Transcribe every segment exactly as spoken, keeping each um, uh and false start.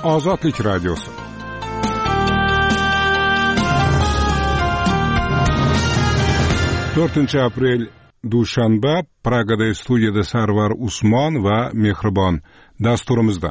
Ozodlik radiosi. to'rtinchi aprel dushanba. Pragada studiyada Sarvar Usmon va Mehribon dasturimizda.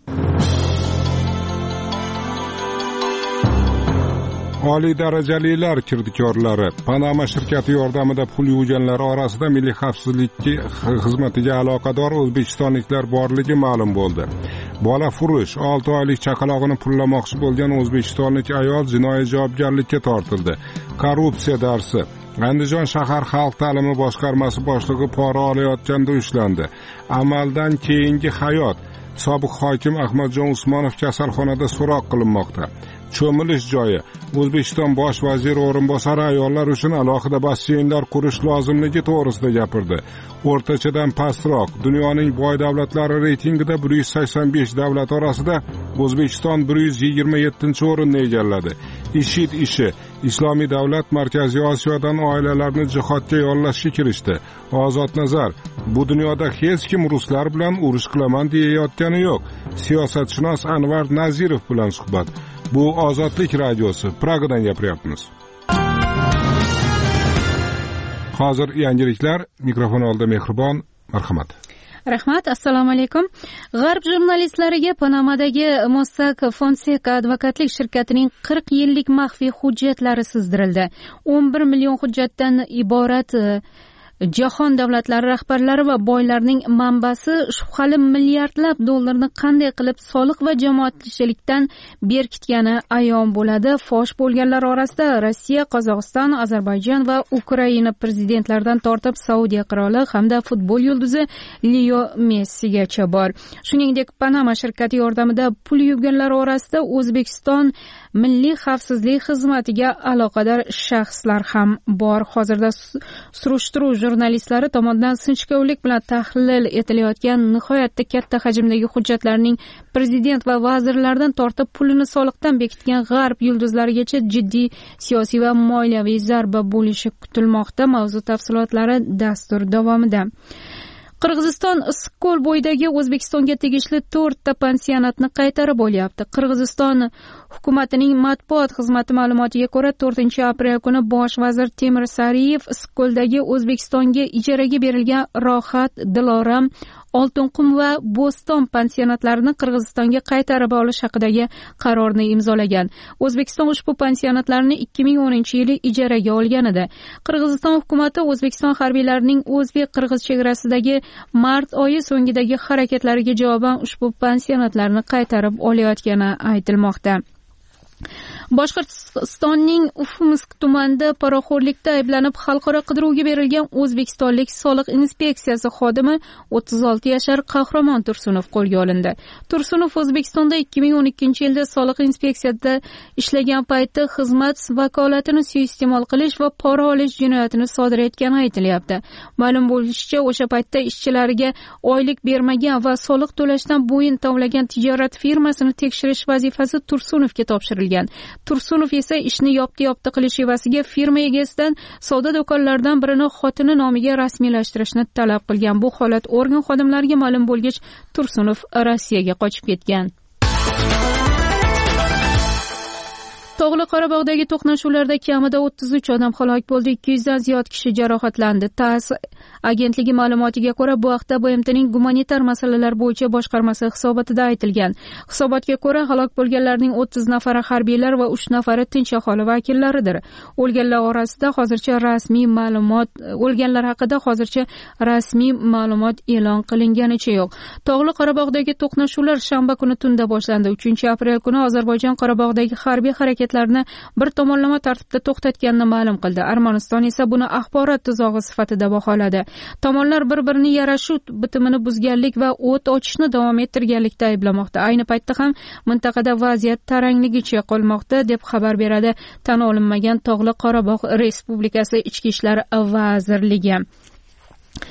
Oliy darajalilar kirdikorlari Panama shirkati yordamida pul yuvganlar orasida milliy xavfsizlik xizmatiga aloqador o'zbekistonliklar borligi ma'lum bo'ldi. Bola furush olti oylik chaqalog'ini pullamoqchi bo'lgan o'zbekistonlik ayol jinoiy javobgarlikka tortildi. Korrupsiya darsi. Andijon shahar xalq ta'limi boshqarmasi boshlig'i pora olayotganda ushlandi. Amaldan keyingi hayot. Sobiq hokim Ahmadjon Usmonov kasalxonada so'roq qilinmoqda. Cho'milish joyi. O'zbekiston bosh vaziri o'rinbosari ayollar uchun alohida basseynlar qurish lozimligi to'g'risida gapirdi. O'rtachadan pastroq. Dunyoning boy davlatlari reytingida bir yuz sakson besh davlat orasida O'zbekiston bir yuz yigirma yettinchi o'rinni egalladi. IShID ishi. Islomiy davlat Markaziy Osiyodan oilalarni jihodga yollashga kirishdi. Ozod nazar. Bu dunyoda hech kim ruslar bilan urush qilaman deyayotgani yo'q. Siyosatshunos Anvar Nazirov bilan suhbat. Bu Ozodlik radiosi. Pragadan gapiryapmiz. Hozir yangiliklar. Mikrofon oldida Mehribon. Marhamat. Rahmat, assalomu alaykum. G'arb jurnalistlariga Panamadagi Mossack Fonseca advokatlik shirkatining qirq yillik maxfiy hujjatlari sizdirildi. o'n bir million hujjatdan iborat jahon davlatlari rahbarlari va boylarning manbasi shubhali milliardlab dollarni qanday qilib soliq va jamoatchilikdan berkitgani ayon bo'ladi. Fosh bo'lganlar orasida Rossiya, Qozog'iston, Ozarbayjon va Ukraina prezidentlaridan tortib Saudiya qiroli hamda futbol yulduzi Leo Messigacha bor. Shuningdek, Panama shirkati yordamida pul yuvganlar orasida O'zbekiston milliy xavfsizlik xizmatiga aloqador shaxslar ham bor. Hozirda surishtiruv jurnalistlari tomonidan sinchkovlik bilan tahlil etilayotgan nihoyatda katta hajmdagi hujjatlarning prezident va vazirlardan tortib pulini soliqdan bekitgan g'arb yulduzlarigacha jiddiy siyosiy va moliyaviy zarba bo'lishi kutilmoqda. Mavzu tafsilotlari dastur davomida. Qirg'iziston Issiqko'l bo'yidagi O'zbekistonga tegishli to'rtta pansionatni qaytarib olyapti. Qirg'iziston hukumatining matbuot xizmati ma'lumotiga ko'ra, to'rtinchi aprel kuni bosh vazir Temir Sariyev Issiqko'ldagi O'zbekistonga ijaraga berilgan Rohat, Diloram, Oltinqum va Bo'ston pansionatlarini Qirg'izistonga qaytarib olish haqidagi qarorni imzolagan. O'zbekiston ushbu pansionatlarni ikki ming o'ninchi yili ijaraga olgan edi. Qirg'iziston hukumati O'zbekiston harbiylarining o'zbek-qirg'iz chegarasidagi mart oyi so'ngidagi harakatlariga javoban ushbu pansionatlarni qaytarib olayotgani aytilmoqda. Boshqirdistonning Ufimsk tumanida poraxo'rlikda ayblanib xalqaro qidiruvga berilgan o'zbekistonlik soliq inspeksiyasi xodimi o'ttiz olti yashar Qahramon Tursunov qo'lga olindi. Tursunov O'zbekistonda ikki ming o'n ikkinchi yilda soliq inspeksiyasida ishlagan paytda xizmat vakolatini suiiste'mol qilish va pora olish jinoyatini sodir etgani aytilyapti. Ma'lum bo'lishicha, o'sha paytda ishchilariga oylik bermagan va soliq to'lashdan bo'yin tovlagan tijorat firmasini tekshirish vazifasi Tursunovga topshirilgan. Tursunov esa ishni yopti-yopti qilish evasiga firma egasidan savdo do'konlaridan birini xotini nomiga rasmiylashtirishni talab qilgan. Bu holat organ xodimlariga ma'lum bo'lgach, Tursunov Rossiyaga qochib ketgan. Tog'li Qorabog'dagi to'qnashuvlarda kamida o'ttiz uch odam halok bo'ldi, ikki yuz dan ziyod kishi jarohatlandi. TASS agentligi ma'lumotiga ko'ra, bu haqda B M Tning gumanitar masalalar bo'yicha boshqarmasi hisobotida aytilgan. Hisobotga ko'ra, halok bo'lganlarning o'ttiz nafari harbiylar va uch nafari tinch aholi vakillaridir. O'lganlar orasida hozircha rasmiy ma'lumot, o'lganlar haqida hozircha rasmiy ma'lumot e'lon qilinganicha yo'q. Tog'li Qorabog'dagi to'qnashuvlar shanba kuni tunda boshlandi. uchinchi aprel kuni Ozarbayjon Qorabog'dagi harbiy harakat bir tomonlama tartibda to'xtatganini ma'lum qildi. Armaniston esa buni axborot tuzog'i sifatida baholadi. Tomonlar bir-birini yarashuv bitimini buzganlik va o't ochishni davom ettirganlikda ayblamoqda. Ayni paytda ham mintaqada vaziyat tarangligicha qolmoqda, deb xabar beradi tan olinmagan Tog'li Qorabog' Respublikasi Ichki ishlar vazirligi.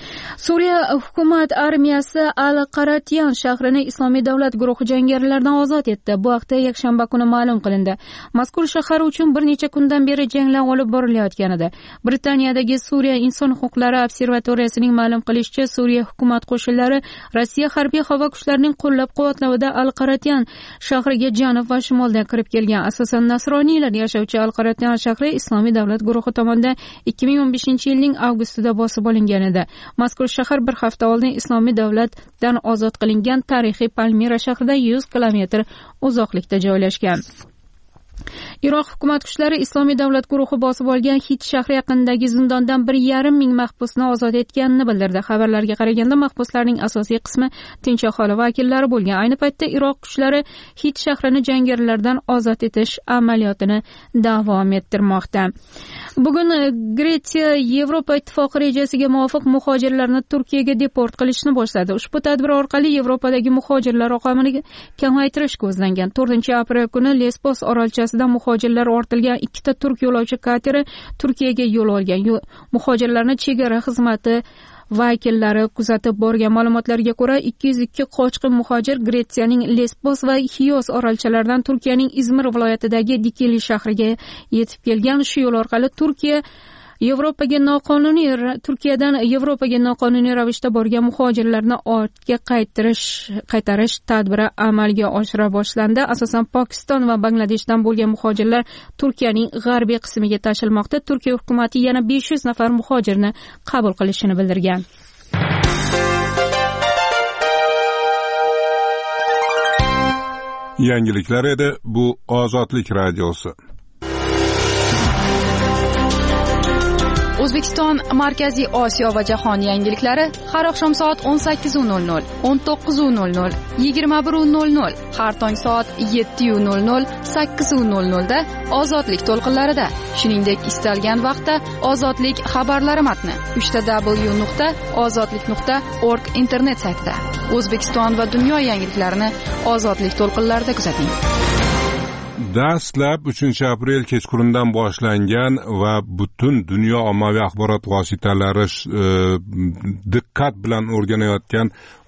Suriya hukumat armiyasi Al-Qaratiyan shahrini Islomiy davlat guruhi jangarilaridan ozod etdi. Bu haqda yakshanba kuni ma'lum qilindi. Mazkur shahar uchun bir necha kundan beri janglar olib borilayotgan edi. Britaniyadagi Suriya inson huquqlari observatoriyasining ma'lum qilishicha, Suriya hukumat qo'shinlari Rossiya harbiy havo kuchlarining qo'llab-quvvatlovida Al-Qaratiyan shahriga janub va shimoldan kirib kelgan. Asosan nasroniylar yashovchi Al-Qaratiyan shahri Islomiy davlat guruhi tomonidan ikki ming o'n beshinchi yilning avgustida bosib olingan edi. Mazkur shahar bir hafta oldin Islomiy davlatdan ozod qilingan tarixiy Palmira shahridan yuz kilometr uzoqlikda joylashgan. Iroq hukumat kuchlari Islomiy davlat guruhi bosib olgan Hit shahri yaqinidagi zindondan bir yarim ming mahbusni ozod etganini bildirdi. Xabarlarga qaraganda mahbuslarning asosiy qismi tinch aholi vakillari bo'lgan. Ayni paytda Iroq kuchlari Hit shahrini jangarilardan ozod etish amaliyotini davom ettirmoqda. Bugun Gretsiya Yevropa ittifoqi rejasiga muvofiq muhojirlarni Turkiyaga deport qilishni boshladi. Ushbu tadbir orqali Yevropadagi muhojirlar oqimini kamaytirish ko'zlangan. to'rtinchi aprel kuni Lesbos orolchasida muhojirlar ortilgan ikkita turk yo'lovchi kateri Turkiyaga yo'l olgan. Muhojirlarni chegara xizmati vakillari kuzatib borgan. Ma'lumotlarga ko'ra, ikki yuz ikki qochqin muhojir Gretsiyaning Lesbos va Xiyos orolchalaridan Turkiyaning Izmir viloyatidagi Dikili shahriga yetib kelgan. Shu yo'l orqali Turkiya Yevropaga noqonuniy Turkiyadan Yevropaga noqonuniy ravishda borgan muhojirlarni ortga qaytarish qaytarish tadbiri amalga oshira boshlandi. Asosan Pokiston va Bangladeshdan bo'lgan muhojirlar Turkiyaning g'arbiy qismiga tashilmoqda. Turkiya hukumatı yana besh yuz nafar muhojirni qabul qilishini bildirgan. Yangiliklar edi, bu Ozodlik radiosi. O'zbekiston, Markaziy Osiyo va jahon yangiliklari har oqshom soat o'n sakkiz nol nol, o'n to'qqiz nol nol, yigirma bir nol nol, har tong soat yetti nol nol, sakkiz nol nol da Ozodlik to'lqinlarida. Shuningdek, istalgan vaqtda Ozodlik xabarlari matni uch w nuqta ozodlik nuqta org internet saytida. O'zbekiston va dunyo yangiliklarini Ozodlik to'lqinlarida kuzating. Dastlab uchinchi aprel kechqurundan boshlangan va butun dunyo ommaviy axborot vositalari e, diqqat bilan o'rganayotgan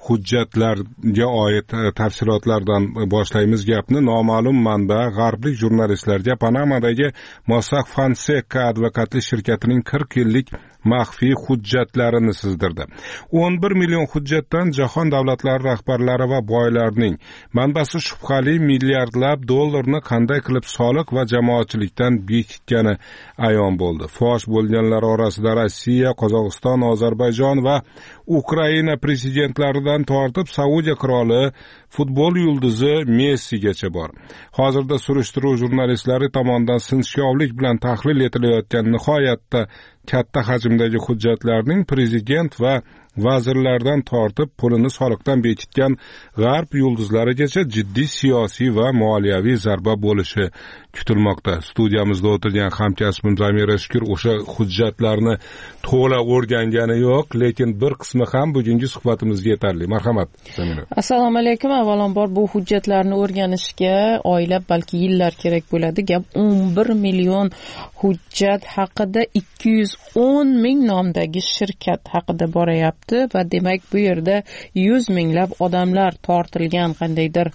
hujjatlarga oid tafsilotlardan boshlaymiz gapni. Noma'lum manba g'arblik jurnalistlarga Panamadagi Mossack Fonseca advokatlik shirkatining qirq yillik maxfiy hujjatlarini sizdirdi. o'n bir million hujjatdan jahon davlatlari rahbarlari va boylarning manbasi shubhali milliardlab dollarni qanday qilib soliq va jamoatchilikdan bekitgani ayon bo'ldi. Fosh bo'lganlar orasida Rossiya, Qozog'iston, Ozarbayjon va Ukraina prezidentlaridan tortib Saudiya qiroli, futbol yulduzi Messigacha bor. Hozirda surishtiruv jurnalistlari tomonidan sinchkovlik bilan tahlil etilayotgan nihoyatda katta hajmdagi hujjatlarning prezident va vazirlardan tortib pulini soliqdan bekitgan g'arb yulduzlarigacha jiddiy siyosiy va moliyaviy zarba bo'lishi kutilmoqda. Studiyamizda o'tirgan hamkasbim Zamira Shukur o'sha hujjatlarni to'la o'rgangani yo'q, lekin bir qismi ham bugungi suhbatimizga yetarli. Marhamat, Zamira. Assalomu alaykum. Avvalambor bu hujjatlarni o'rganishga oylab balki yillar kerak bo'ladi. Gap o'n bir million hujjat haqida ikki yuz o'n ming nomdagi shirkat haqida borayapti va demak bu yerda yuz minglab odamlar tortilgan qandaydir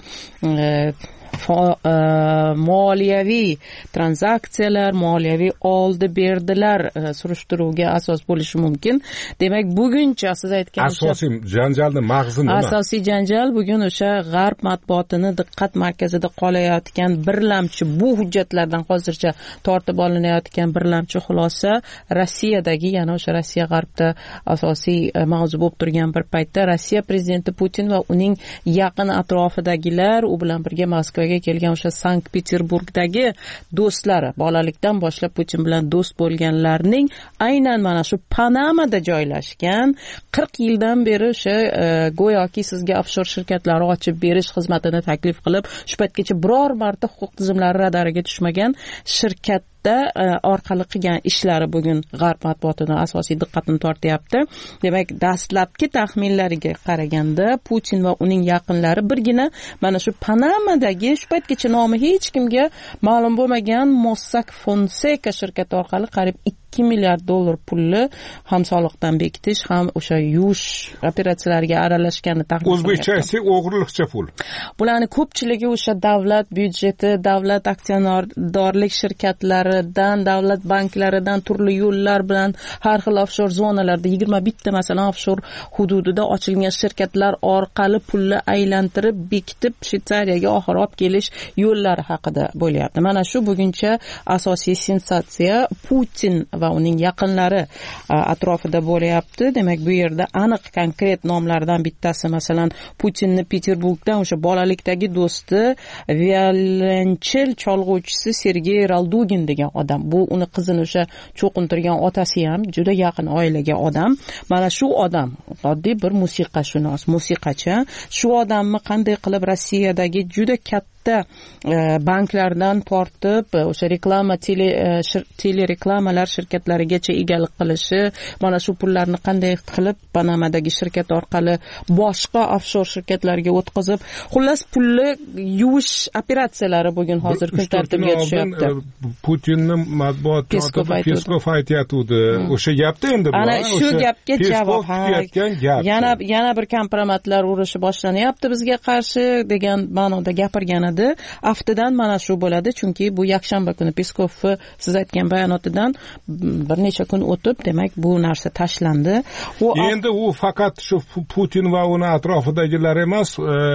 e, Fa, e, moliyaviy tranzaksiyalar, moliyaviy oldi berdilar e, surishtiruvga asos bo'lishi mumkin. Demak, buguncha siz aytgan asosiy janjalni mag'zi nima? Asosiy janjal bugun o'sha g'arb matbuotini diqqat markazida qolayotgan birlamchi bu hujjatlardan hozircha tortib olinayotgan birlamchi xulosa Rossiyadagi, ya'ni o'sha Rossiya g'arbda asosiy e, mavzu bo'lib turgan bir paytda Rossiya prezidenti Putin va uning yaqin atrofidagilar u bilan birga Moskvaga kelgan o'sha Sankt-Peterburgdagi do'stlari, bolalikdan boshlab Putin bilan do'st bo'lganlarning aynan mana shu Panamada joylashgan qirq yildan beri o'sha e, go'yoki sizga offshor shirkatlar ochib berish xizmatini taklif qilib, shu paytgacha biror marta huquq tizimlari radariga tushmagan shirkat orqali qilgan ishlari bugun g'arb matbuotini asosiy diqqatini tortyapti. Demak, dastlabki taxminlariga qaraganda Putin va uning yaqinlari birgina mana shu Panamadagi shu paytgacha nomi hech kimga ma'lum bo'lmagan Mossack Fonseca shirkati orqali qariyb ikki ikki milliard dollar pulni ham soliqdan bekitish, ham o'sha yuvish operatsiyalariga aralashgani taxmin qilinmoqda. O'zbekcha aytsak, o'g'irlikcha pul. Bularni ko'pchiligi o'sha davlat byudjeti, davlat aksiyadorlik shirkatlaridan, davlat banklaridan turli yo'llar bilan har xil offshor zonalarda yigirma bitta masalan offshor hududida ochilgan shirkatlar orqali pulni aylantirib, bekitib Shvetsariyaga oxir olib kelish yo'llari haqida bo'lyapti. Mana shu buguncha asosiy sensatsiya Putin va uning yaqinlari atrofida bo'lyapti. Demak, bu yerda aniq konkret nomlardan bittasi masalan Putinni Peterburgdan o'sha bolalikdagi do'sti, violonchel cholg'uvchisi Sergey Raldugin degan odam. Bu uni qizini o'sha cho'qintirgan otasi ham juda yaqin oilaga odam. Mana shu odam oddiy bir musiqashunos, musiqachi. Shu odamni qanday qilib Rossiyadagi juda katta banklardan tortib o'sha reklama tele tele reklamalar shirkatlarigacha egalik qilishi, mana shu pullarni qanday qilib Panamadagi shirkat orqali boshqa offshor shirkatlarga o'tkazib, xullas pulni yuvish operatsiyalari bugun hozir kun tartibiga tushyapti. Putinni matbuot Peskov aytayotdi. O'sha gapda endi bu. Ana shu gapga javob. Yana yana bir kompromatlar urushi boshlanyapti bizga qarshi degan ma'noda gapirgan. Aftidan mana shu bo'ladi, chunki bu yakshanba kuni Peskov siz aytgan bayonotidan bir necha kun o'tib, demak bu narsa tashlandi. Endi u faqat shu Putin va uni atrofidagilar emas,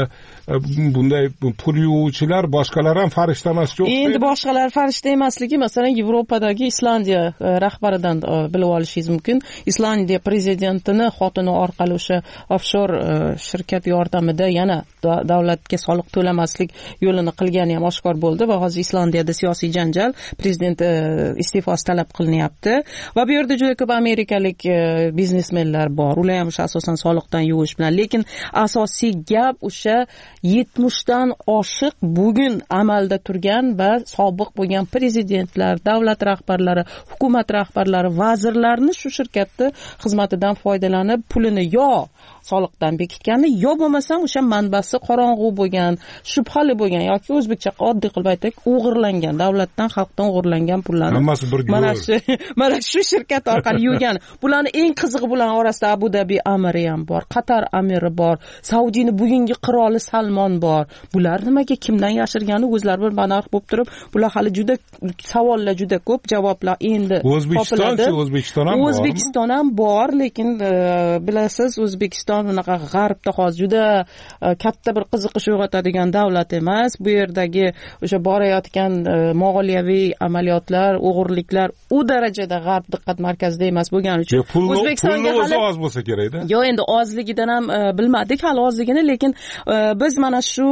bunday pul yuvuvchilar, boshqalar ham farishta emas. Endi boshqalar farishta emasligi, masalan, Yevropadagi Islandiya rahbaridan bilib olishingiz mumkin. Islandiya prezidentini xotini orqali o'sha offshor shirkat yordamida yana davlatga soliq to'lamaslik yo'lini qilgani ham oshkor bo'ldi va hozir Islandiyada siyosiy janjal, prezident iste'fosi talab qilinyapti va bu yerda juda ko'p amerikalik biznesmenlar bor. Ular ham o'sha asosan soliqdan yuvish bilan, lekin asosiy gap o'sha yetmish dan oshiq bugun amalda turgan va sobiq bo'lgan prezidentlar, davlat rahbarlari, hukumat rahbarlari, vazirlarni shu shirkatni xizmatidan foydalanib pulini yo soliqdan bekitgani, yo bo'lmasam o'sha manbasi qorong'u bo'lgan, shubhali bo'lgan yoki o'zbekcha oddiy qilib aytsak, o'g'irlangan, davlatdan, xalqdan o'g'irlangan pullarni hammasi bir mana shu mana shu shirkat orqali yurgan. Bularning eng qizig'i bular orasida Abu Dhabi amiri ham bor, Qatar amiri bor, Saudiyning bugungi qiroli Salmon bor. Bular nimaga, kimdan yashirgani o'zlari bir banarx bo'lib turib, bular hali juda savollar juda ko'p, javoblar endi topiladi. O'zbekiston ham bor. O'zbekiston ham bor, lekin bilasiz, O'zbekiston unaqa g'arbda hozir juda katta bir qiziqish uyg'otadigan davlat emas. Bu yerdagi o'sha borayotgan moliyaviy amaliyotlar, o'g'irliklar u darajada g'arb diqqat markazida emas bo'lgani uchun O'zbekistonga hali oz bo'lsa kerak-da. Yo'q, endi ozligidan ham bilmadik hali ozligini, lekin biz mana shu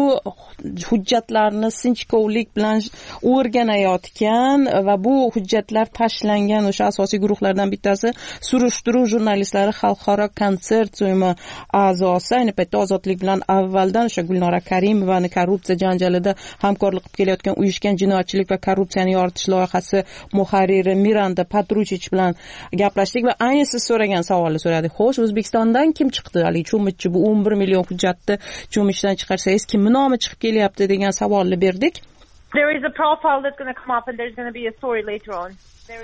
hujjatlarni sinchkovlik bilan o'rganayotgan va bu hujjatlar tashlangan o'sha asosiy guruhlardan bittasi surishtiruv jurnalistlari xalqaro konsorsiumi a'zosi, ayni paytda ozodlik bilan avvaldan o'sha Gulnora Karimovani korrupsiya janjalida hamkorlik qilib kelayotgan uyushgan jinoyatchilik va korrupsiyani yoritish loyihasi muharriri Miranda Patruchich bilan gaplashdik va ayni siz so'ragan savolni so'radik. Xo'sh, O'zbekistondan kim chiqdi? Hali cho'michchi bu o'n bir million hujjatni cho'michdan chiqarsangiz kimni nomi chiqib kelyapti degan savolni berdik. There is a profile that's going to come up and there's going to be a story later on.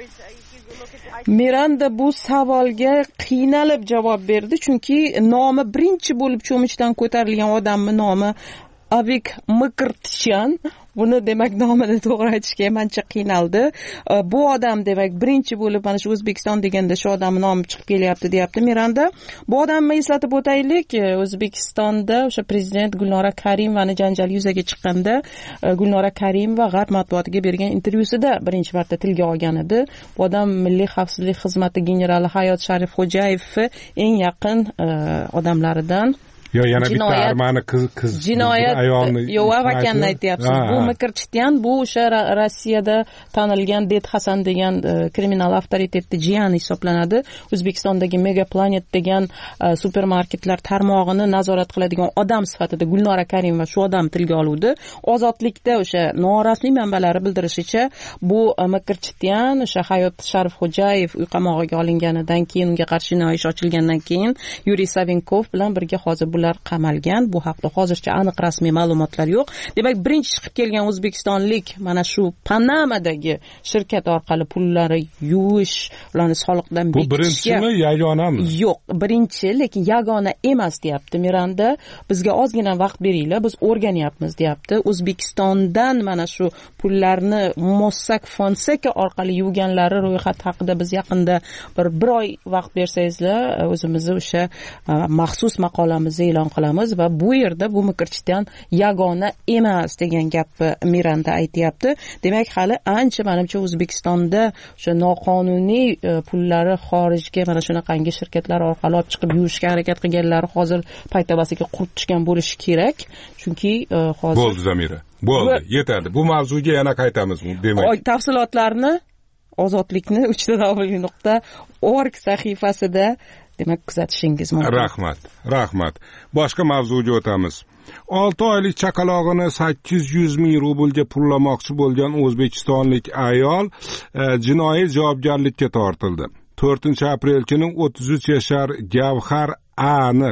Miranda bu savolga qiynalib javob berdi, chunki nomi birinchi bo'lib cho'michdan ko'tarilgan odamning nomi Avik Mkrtchyan. Buni demak nomini to'g'ri aytishga ham ancha qiynaldi. Bu odam demak birinchi bo'lib mana shu O'zbekiston deganda shu odamning nomi chiqib kelyapti, deyapti Miranda. Bu odamni eslatib o'taylik, O'zbekistonda o'sha prezident Gulnora Karimovani janjal yuzaga chiqqanda Gulnora Karimova g'arb matbuotiga bergan intervyusida birinchi marta tilga olgan edi. Bu odam Milliy xavfsizlik xizmati generali Hayot Sharifxo'jayev eng yaqin odamlaridan. Yo, yana bitta armani qiz qiz ayolni yo'q vakanni aytyapsiz. Bu Mkrtchyan bu o'sha Rossiyada tanilgan Det Hasan degan kriminal avtoritetni jiyani hisoblanadi. O'zbekistondagi Mega Planet degan supermarketlar tarmog'ini nazorat qiladigan odam sifatida Gulnora Karimova shu odam tilga oluvdi. Ozodlikda o'sha norasmiy manbalari bildirishicha bu Mkrtchyan o'sha Hayot Sharifxo'jayev uy qamog'iga olinganidan keyin, unga qarshi jinoiy ish ochilgandan keyin Yuriy Savinkov bilan birga hozir bular qamalgan. Bu haqda hozircha aniq rasmiy ma'lumotlar yo'q. Demak, birinchi chiqib kelgan o'zbekistonlik mana shu Panamadagi shirkat orqali pullari yuvish, ularni soliqdan bekitishga. Bu birinchimi, yagonami? Yo'q, birinchi, lekin yagona emas deyapti Miranda. Bizga ozgina vaqt beringlar, biz o'rganyapmiz deyapti. O'zbekistondan mana shu pullarni Mossack Fonseca orqali yuvganlari ro'yxat haqida biz yaqinda bir bir oy vaqt bersangizlar, o'zimizni o'sha maxsus maqolamizni e'lon qilamiz va bu yerda bu Mikirchdan yagona emas degan gapni Miranda aytayapti. Demak, hali ancha menimcha O'zbekistonda o'sha noqonuniy pullari xorijga mana shunaqangi shirkatlar orqali olib chiqib yuvishga harakat qilganlari hozir paytavasiga qurib tushgan bo'lishi kerak. Chunki hozir bo'ldi Zamira. Bo'ldi, yetadi. Bu mavzuga yana qaytamiz, demak. Tafsilotlarni Ozodlikni uch ta w nuqta org sahifasida demak kuzatishingiz mumkin. Rahmat, rahmat. Boshqa mavzuga o'tamiz. olti oylik chaqalog'ini sakkiz yuz ming rublga pullamoqchi bo'lgan o'zbekistonlik ayol e, jinoiy javobgarlikka tortildi. to'rtinchi aprel kuni o'ttiz uch yashar Gavhar A'ni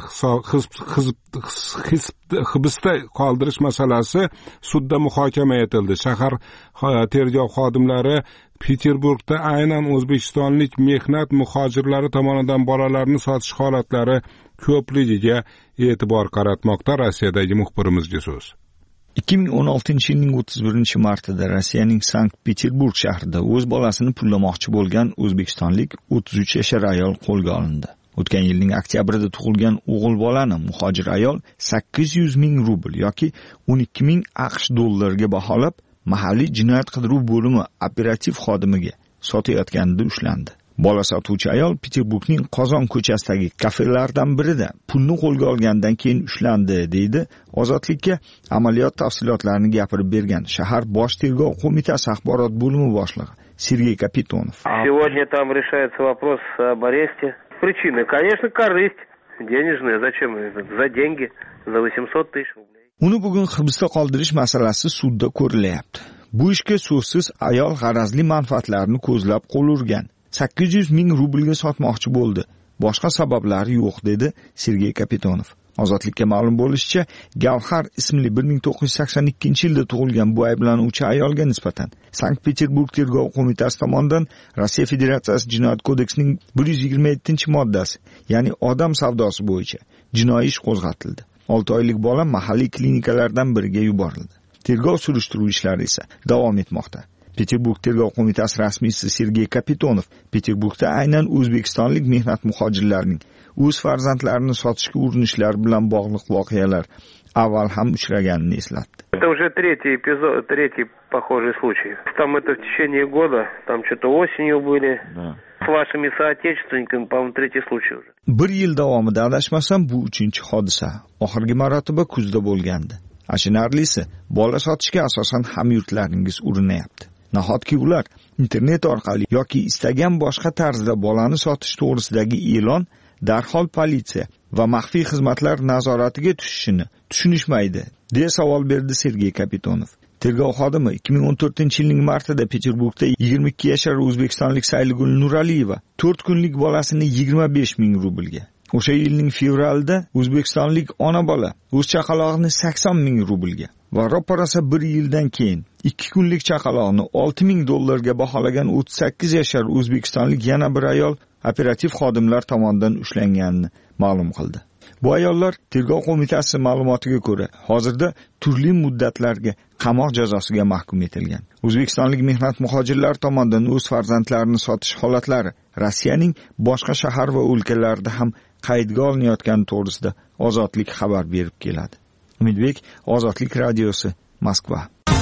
hibsda qoldirish masalasi sudda muhokama etildi. Shahar tergov xodimlari Peterburgda aynan o'zbekistonlik mehnat muhojirlari tomonidan bolalarni sotish holatlari ko'pligiga e'tibor qaratmoqda. Rossiyadagi muxbirimizga so'z. ikki ming o'n oltinchi yilning o'ttiz birinchi martida Rossiyaning Sankt-Peterburg shahrida o'z bolasini pullamoqchi bo'lgan o'zbekistonlik o'ttiz uch yashar ayol qo'lga olindi. O'tgan yilning oktyabrida tug'ilgan o'g'il bolani muhojir ayol sakkiz yuz ming rubl yoki o'n ikki ming AQSh dollariga baholab mahalliy jinoyat qidiruv bo'limi operativ xodimiga sotayotganida ushlandi. Bola sotuvchi ayol Peterburgning Qozon ko'chasidagi kafelardan birida pulni qo'lga olgandan keyin ushlandi, deydi Ozodlikka amaliyot tafsilotlarini gapirib bergan shahar bosh tergov qo'mitasi axborot bo'limi boshlig'i Sergey Kapitonov. Сегодня там решается вопрос об аресте. Причины, конечно, корысть денежная. Зачем это? За деньги, за восемьсот тысяч рублей. Uni bugun hibsda qoldirish masalasi sudda ko'rilyapti. Bu ishga so'zsiz ayol g'arazli manfaatlarni ko'zlab qo'l urgan. sakkiz yuz ming rublga sotmoqchi bo'ldi. Boshqa sabablari yo'q, dedi Sergey Kapitonov. Ozodlikka ma'lum bo'lishicha, Gavhar ismli bir ming to'qqiz yuz sakson ikkinchi yilda tug'ilgan bu ayblanuvchi ayolga nisbatan Sankt-Peterburg tergov qo'mitasi tomonidan Rossiya Federatsiyasi Jinoyat kodeksining bir yuz yigirma yettinchi moddasi, ya'ni odam savdosi bo'yicha jinoiy ish qo'zg'atildi. olti oylik bola mahalliy klinikalardan biriga yuborildi. Tergov surishtiruv ishlari esa davom etmoqda. Peterburg tergov qo'mitasi rasmiysi Sergey Kapitonov Peterburgda aynan o'zbekistonlik mehnat muhojirlarining o'z farzandlarini sotishga urinishlari bilan bog'liq voqealar avval ham uchraganini eslatdi. Это уже третий эпизод, третий похожий случай. Там это в tечение года, там что-то осенью были. Да. С вашими соотечественниками, по-моему, третий случай уже. Bir yil davomida adashmasam bu uchinchi hodisa. Oxirgi marotaba kuzda bo'lgandi. Achinarlisi, bola sotishga asosan hamyurtlaringiz urinyapti. Nahotki ular internet orqali yoki istagan boshqa tarzda bolani sotish to'g'risidagi e'lon darhol politsiya va maxfiy xizmatlar nazoratiga tushishini tushunishmaydi, deya savol berdi Sergey Kapitonov. Tergov xodimi ikki ming o'n to'rtinchi yilning martida Peterburgda yigirma ikki yashar o'zbekistonlik Sayligul Nuraliyeva to'rt kunlik bolasini yigirma besh ming rublga, o'sha yilning fevralida o'zbekistonlik ona bola o'z chaqalog'ini sakson ming rublga va ro'parasa bir yildan keyin ikki kunlik chaqaloqni olti ming dollarga baholagan o'ttiz sakkiz yashar o'zbekistonlik yana bir ayol operativ xodimlar tomonidan ushlanganini ma'lum qildi. Bu ayollar tergov qo'mitasi ma'lumotiga ko'ra hozirda turli muddatlarga qamoq jazosiga mahkum etilgan. O'zbekistonlik mehnat muhojirlari tomonidan o'z farzandlarini sotish holatlari Rossiyaning boshqa shahar va o'lkalarida ham qaydga olinayotgani to'g'risida Ozodlik xabar berib keladi. Umidbek, Ozodlik radiosi, Moskva.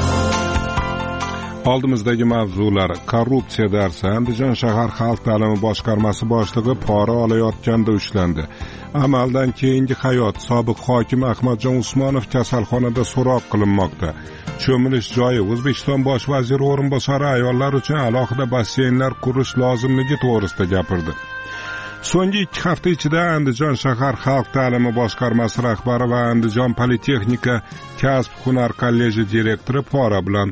Oldimizdagi mavzular: korrupsiya darsi. Andijon shahar xalq ta'limi boshqarmasi boshlig'i pora olayotganda ushlandi. Amaldan keyingi hayot. Sobiq hokim Ahmadjon Usmonov kasalxonada so'roq qilinmoqda. Cho'milish joyi. O'zbekiston bosh vaziri o'rinbosari ayollar uchun alohida basseynlar qurish lozimligi to'g'risida gapirdi. So'nggi ikki hafta ichida Andijon shahar xalq ta'limi boshqarmasi rahbari va Andijon Politexnika kasb hunar kolleji direktori pora bilan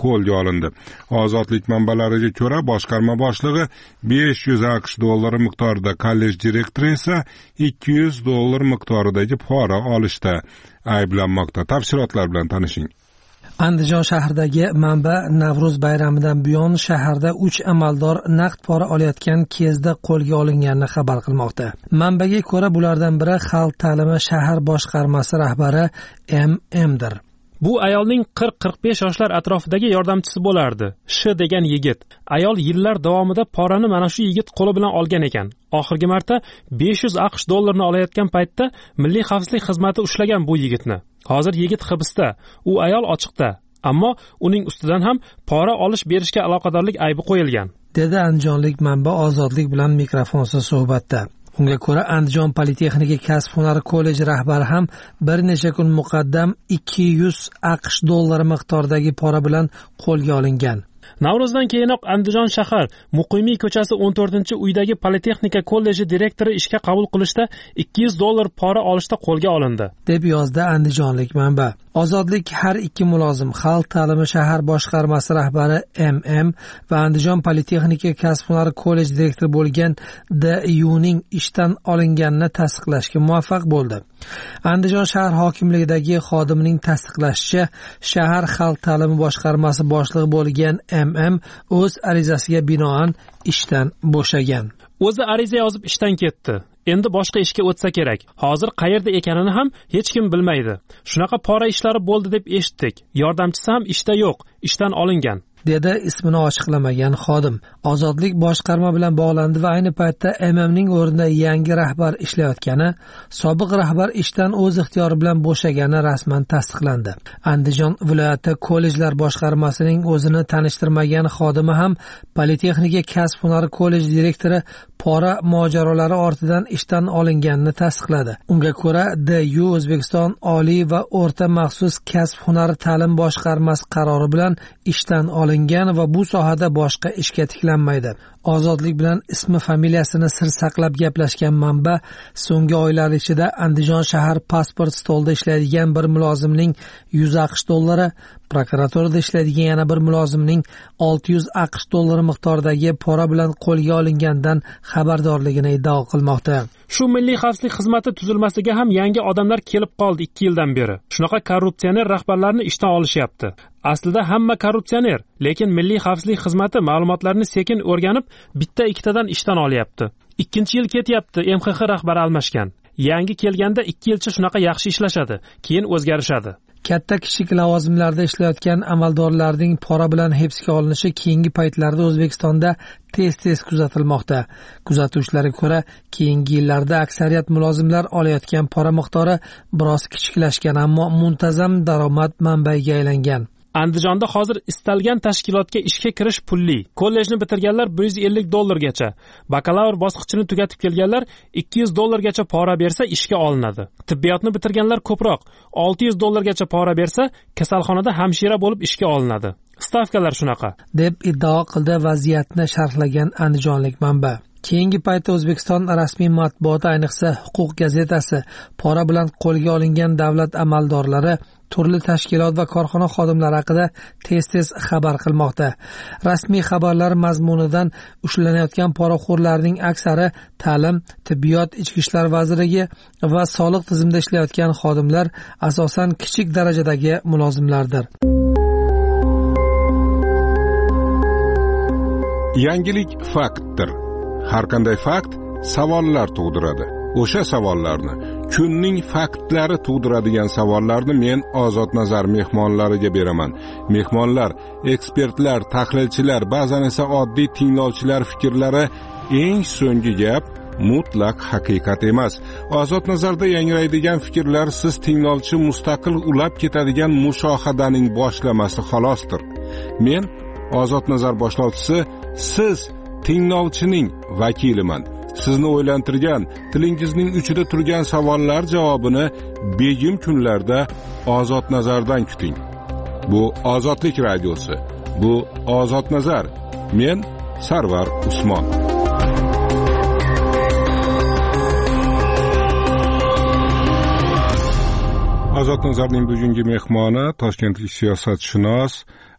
qo'lga olindi. Ozodlik manbalariga ko'ra, boshqarma boshlig'i besh yuz aqsh dollari miqdorida, kollej direktori esa ikki yuz dollar miqdoridagi pora olishda ayblanmoqda. Tafsilotlar bilan tanishing. Andijon shahridagi manba Navro'z bayramidan buyon shaharda uch amaldor naqd pora olayotgan kezda qo'lga olinganini xabar qilmoqda. Manbaga ko'ra, bulardan biri Xalq ta'limi shahar boshqarmasi rahbari M M'dir. Bu ayolning qirq qirq besh yoshlar atrofidagi yordamchisi bo'lardi. Sh degan yigit. Ayol yillar davomida porani mana shu yigit qo'li bilan olgan ekan. Oxirgi marta besh yuz aqsh dollarini olayotgan paytda Milliy xavfsizlik xizmati ushlagan bu yigitni. Hozir yigit hibsda, u ayol ochiqda. Ammo uning ustidan ham pora olish berishga aloqadorlik aybi qo'yilgan, dedi andijonlik manba Ozodlik bilan mikrofonsiz suhbatda. Unga ko'ra, Andijon Politexnika kasb-hunari kolleji rahbari ham bir necha kun muqaddam ikki yuz aqsh dollari miqdoridagi pora bilan qo'lga olingan. Navro'zdan keyinoq Andijon shahar Muqimiy ko'chasi o'n to'rtinchi uydagi Politexnika kolleji direktori ishga qabul qilishda ikki yuz dollar pora olishda qo'lga olindi, deb yozdi andijonlik manba. Ozodlik har ikki mulozim Xalq ta'limi shahar boshqarmasi rahbari M M va Andijon Politexnika kasb-hunari kolleji direktori bo'lgan D Yuning ishdan olinganini tasdiqlashga muvaffaq bo'ldi. Andijon shahar hokimligidagi xodimning tasdiqlashicha, shahar Xalq ta'limi boshqarmasi boshlig'i bo'lgan M M o'z arizasiga binoan ishdan bo'shagan. O'zi ariza yozib ishdan ketdi. Endi boshqa ishga o'tsa kerak. Hozir qayerda ekanini ham hech kim bilmaydi. Shunaqa pora ishlari bo'ldi deb eshitdik. Yordamchisi ham ishda yo'q, ishdan olingan, dedi ismini ochiqlamagan xodim. Ozodlik boshqarma bilan bog'landi va ayni paytda M M'ning o'rnida yangi rahbar ishlayotgani, sobiq rahbar ishdan o'z ixtiyori bilan bo'shagani rasman tasdiqlandi. Andijon viloyati kollejlar boshqarmasining o'zini tanishtirmagan xodimi ham Politexnika kasb-hunari kolleji direktori pora mojarolari ortidan ishdan olinganini tasdiqladi. Unga ko'ra, D U O'zbekiston Oliy va o'rta maxsus kasb-hunari ta'lim boshqarmasi qarori bilan ishdan olingan va bu sohada boshqa ishga tiklanmaydi. Ozodlik bilan ismi familiyasini sir saqlab gaplashgan manba so'nggi oylar ichida Andijon shahar pasport stolida ishlaydigan bir mulozimning yuz aqsh dollari, prokuraturada ishlaydigan yana bir mulozimning olti yuz aqsh dollari miqdoridagi pora bilan qo'lga olingandan xabardorligini iddao qilmoqda. Shu Milliy xavfsizlik xizmati tuzilmasiga ham yangi odamlar kelib qoldi ikki yildan beri. Shunaqa korrupsioner rahbarlarni ishdan olishyapti. Aslida hamma korrupsioner, lekin Milliy xavfsizlik xizmati ma'lumotlarni sekin o'rganib, bitta ikkitadan ishdan olyapti. Ikkinchi yil ketyapti, M X X rahbari almashgan. Yangi kelganda ikki yilcha shunaqa yaxshi ishlashadi, keyin o'zgarishadi. Katta kichik lavozimlarda ishlayotgan amaldorlarning pora bilan hibsga olinishi keyingi paytlarda O'zbekistonda tez-tez kuzatilmoqda. Kuzatuvchilarga ko'ra, keyingi yillarda aksariyat mulozimlar olayotgan pora miqdori biroz kichiklashgan, ammo muntazam daromad manbaiga aylangan. Andijonda hozir istalgan tashkilotga ishga kirish pulli. Kollejni bitirganlar bir yuz ellik dollargacha, bakalavr bosqichini tugatib kelganlar ikki yuz dollargacha pora bersa ishga olinadi. Tibbiyotni bitirganlar ko'proq, olti yuz dollargacha pora bersa kasalxonada hamshira bo'lib ishga olinadi. Stavkalar shunaqa, deb iddao qildi vaziyatni sharhlagan andijonlik manba. Keyingi paytda O'zbekiston rasmiy matbuoti, ayniqsa Huquq gazetasi, pora bilan qo'lga olingan davlat amaldorlari, turli tashkilot va korxona xodimlari haqida tez-tez xabar qilmoqda. Rasmiy xabarlar mazmunidan ushlanayotgan poraxo'rlarning aksari ta'lim, tibbiyot, ichki ishlar vazirligi va soliq tizimida ishlayotgan xodimlar, asosan kichik darajadagi mulozimlardir. Yangilik faktdir. Har qanday fakt savollar tug'diradi. O'sha savollarni, kunning faktlari tug'diradigan savollarni men Ozod nazar mehmonlariga beraman. Mehmonlar, ekspertlar, tahlilchilar, ba'zan esa oddiy tinglovchilar fikrlari eng so'nggi gap mutlaq haqiqat emas. Ozod nazarda yangraydigan fikrlar siz tinglovchi mustaqil ulab ketadigan mushohadaning boshlamasi xolosdir. Men Ozod nazar boshlovchisi, siz tinglovchining vakiliman. Sizni o'ylantirgan, tilingizning uchida turgan savollar javobini begim kunlarda Ozod nazardan kuting. Bu Ozodlik radiosi. Bu Ozod nazar. Men Sarvar Usmon. Ozod nazarning bugungi mehmoni Toshkentlik siyosatshunos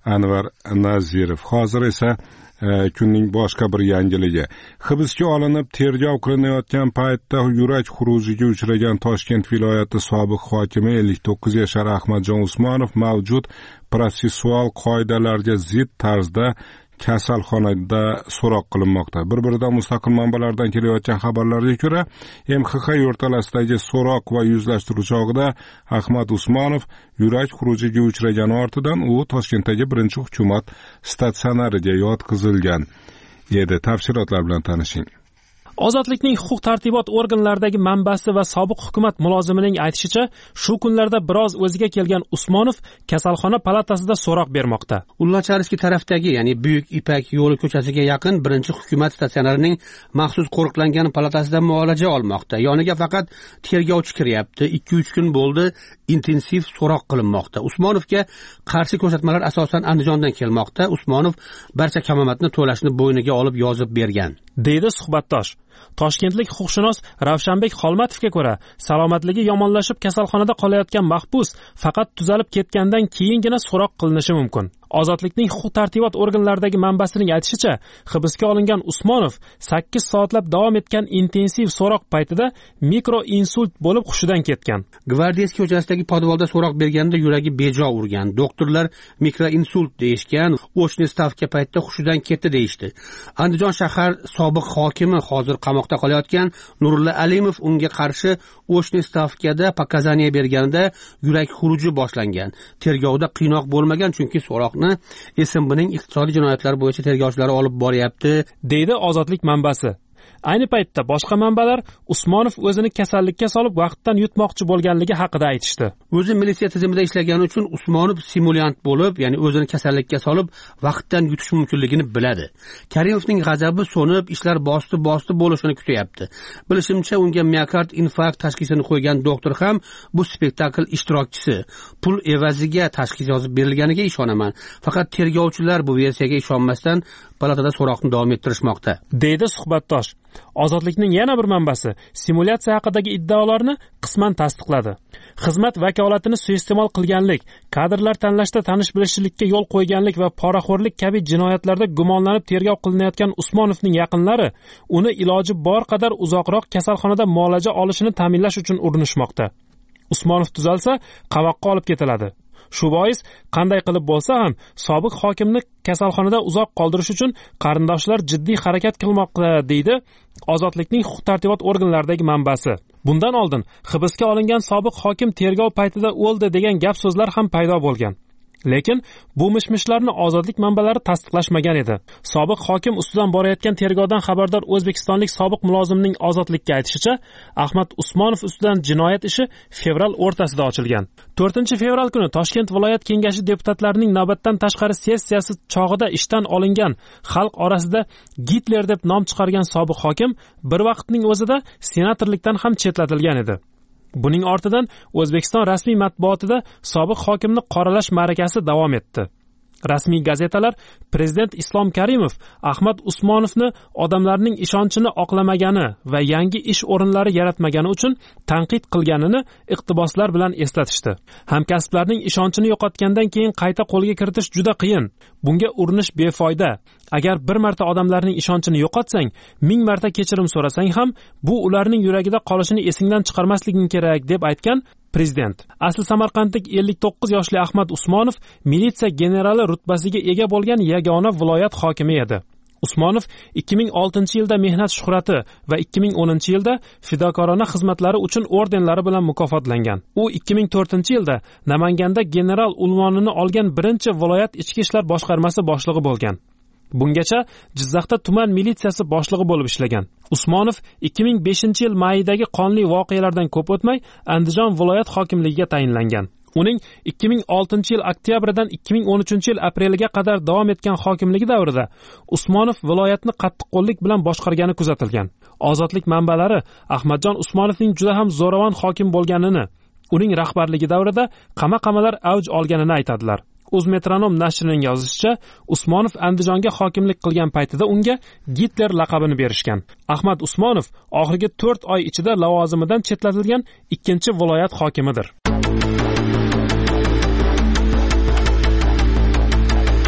Anvar Nazirov. Hozir esa kunning boshqa bir yangiligi. Hibsga olinib tergov qilinayotgan paytda yurak xurujiga uchragan Toshkent viloyati sobiq hokimi ellik to'qqiz yashar Ahmadjon Usmonov mavjud protsessual qoidalarga zid tarzda kasalxonada so'roq qilinmoqda. Bir-biridan mustaqil manbalardan kelayotgan xabarlarga ko'ra, M X X o'rtalasidagi so'roq va yuzlashtirish chog'ida Ahmad Usmonov yurak xurujiga uchragani ortidan u Toshkentdagi birinchi hukumat statsionariga yotqizilgan edi. Tafsilotlar bilan tanishing. Ozodlikning huquq tartibot organlaridagi manbasi va sobiq hukumat mulozimining aytishicha, shu kunlarda biroz o'ziga kelgan Usmonov kasalxona palatasida so'roq bermoqda. Ullanchariskiy tarafdagi, ya'ni Buyuk Ipak yo'li ko'chasiga yaqin birinchi hukumat statsionarining maxsus qo'riqlangan palatasida muolaja olmoqda. Yoniga faqat tergovchi kiryapti. ikki uch kun bo'ldi intensiv so'roq qilinmoqda. Usmonovga qarshi ko'rsatmalar asosan Andijondan kelmoqda. Usmonov barcha kamomatni to'lashni bo'yniga olib yozib bergan, deydi suhbatdosh. Toshkentlik huquqshunos Ravshanbek Xolmatovga ko'ra, salomatligi yomonlashib kasalxonada qolayotgan mahbus faqat tuzalib ketgandan keyingina so'roq qilinishi mumkin. Ozodlikning huquq tartibot organlaridagi manbasining aytishicha, hibsga olingan Usmonov sakkiz soatlab davom etgan intensiv so'roq paytida mikroinsult bo'lib hushidan ketgan. Gvardiyskiy ko'chasidagi podvalda so'roq berganda yuragi bejo urgan. Doktorlar mikroinsult deyishgan, o'chni stavka paytida hushidan ketdi deyishdi. Andijon shahar sobiq hokimi hozir qamoqda qolayotgan Nurulla Alimov unga qarshi o'chni stavkada pokazaniya berganda yurak xuruji boshlangan. Tergovda qiynoq bo'lmagan, chunki so'roqni S M Bning iqtisodiy jinoyatlar bo'yicha tergovchilari olib boryapti, deydi Ozodlik manbasi. Ayni paytda boshqa manbalar Usmonov o'zini kasallikka solib vaqtdan yutmoqchi bo'lganligi haqida aytishdi. O'zi militsiya tizimida ishlagani uchun Usmonov simulyant bo'lib, ya'ni o'zini kasallikka solib vaqtdan yutish mumkinligini biladi. Karimovning g'azabi so'nib, ishlar bosti-bosti bo'lishini kutyapti. Bilishimcha, unga miokard infarkt tashxisini qo'ygan doktor ham bu spektakl ishtirokchisi. Pul evaziga tashxis yozib berilganiga ishonaman. Faqat tergovchilar bu versiyaga ishonmasdan palatada so'roqni davom ettirishmoqda, deydi suhbatdosh. Ozodlikning yana bir manbasi simulyatsiya haqidagi iddaolarni qisman tasdiqladi. Xizmat vakolatini suiiste'mol qilganlik, kadrlar tanlashda tanish-bilishchilikka yo'l qo'yganlik va poraxo'rlik kabi jinoyatlarda gumonlanib tergov qilinayotgan Usmonovning yaqinlari uni iloji bor qadar uzoqroq kasalxonada muolaja olishini ta'minlash uchun urinishmoqda. Usmonov tuzalsa, qamoqqa olib ketiladi. Shu bois qanday qilib bo'lsa ham sobiq hokimni kasalxonada uzoq qoldirish uchun qarindoshlar jiddiy harakat qilmoqda, deydi Ozodlikning huquq tartibot organlaridagi manbasi. Bundan oldin hibsga olingan sobiq hokim tergov paytida o'ldi degan gap so'zlar ham paydo bo'lgan. Lekin bu mishmishlarni Ozodlik manbalari tasdiqlashmagan edi. Sobiq hokim ustidan borayotgan tergovdan xabardor o'zbekistonlik sobiq mulozimning Ozodlikka aytishicha, Ahmad Usmonov ustidan jinoyat ishi fevral o'rtasida ochilgan. to'rtinchi fevral kuni Toshkent viloyat kengashi deputatlarining navbatdan tashqari sessiyasi chog'ida ishdan olingan, xalq orasida Gitler deb nom chiqargan sobiq hokim bir vaqtning o'zida senatorlikdan ham chetlatilgan edi. Buning ortidan O'zbekiston rasmiy matbuotida sobiq hokimni qoralash ma'rakasi davom etdi. Rasmiy gazetalar Prezident Islom Karimov Ahmad Usmonovni odamlarning ishonchini oqlamagani va yangi ish o'rinlari yaratmagani uchun tanqid qilganini iqtiboslar bilan eslatishdi. Hamkasblarning ishonchini yo'qotgandan keyin qayta qo'lga kiritish juda qiyin. Bunga urinish befoyda. Agar bir marta odamlarning ishonchini yo'qotsang, ming marta kechirim so'rasang ham, bu ularning yuragida qolishini esingdan chiqarmasliging kerak, deb aytgan Prezident. Asli samarqandlik ellik to'qqiz yoshli Ahmad Usmonov militsiya generali rutbasiga ega bo'lgan yagona viloyat hokimi edi. Usmonov ikki ming oltinchi yilda mehnat shuhrati va ikki ming o'ninchi yilda fidokorona xizmatlari uchun ordenlari bilan mukofotlangan. U ikki ming to'rtinchi yilda Namanganda general unvonini olgan birinchi viloyat ichki ishlar boshqarmasi boshlig'i bo'lgan. Bungacha Jizzaxda tuman militsiyasi boshlig'i bo'lib ishlagan. Usmonov ikki ming beshinchi yil mayidagi qonli voqealardan ko'p o'tmay Andijon viloyat hokimligiga tayinlangan. Uning ikki ming oltinchi yil oktyabridan ikki ming o'n uchinchi yil apreliga qadar davom etgan hokimligi davrida Usmonov viloyatni qattiqqo'llik bilan boshqargani kuzatilgan. Ozodlik manbalari Ahmadjon Usmonovning juda ham zo'ravon hokim bo'lganini, uning rahbarligi davrida qama-qamalar avj olganini aytadilar. O'zmetronom nashrining yozishicha, Usmonov Andijonga hokimlik qilgan paytida unga Gitler laqabini berishgan. Ahmad Usmonov oxirgi to'rt oy ichida lavozimidan chetlatilgan ikkinchi viloyat hokimidir.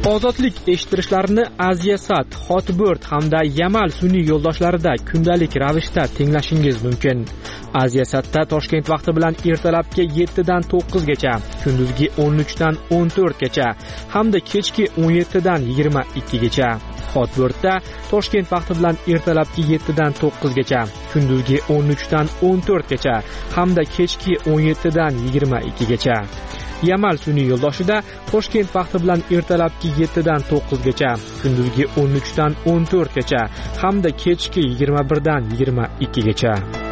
Ozodlik eshittirishlarini Aziasat, Hotbird hamda Yamal sun'iy yo'ldoshlarida kundalik ravishda tinglashingiz mumkin. Aziasatda Toshkent vaqti bilan ertalabki yettidan to'qqizgacha, kunduzgi o'n uchdan o'n to'rtgacha hamda kechki o'n yettidan yigirma ikkigacha. Hotbirdda Toshkent vaqti bilan ertalabki yettidan to'qqizgacha, kunduzgi o'n uchdan o'n to'rtgacha hamda kechki o'n yettidan yigirma ikkigacha. Yamal sun'iy yo'ldoshida Toshkent vaqti bilan ertalabki yettidan to'qqizgacha, kunduzgi o'n uchdan o'n to'rtgacha hamda kechki yigirma birdan yigirma ikkigacha.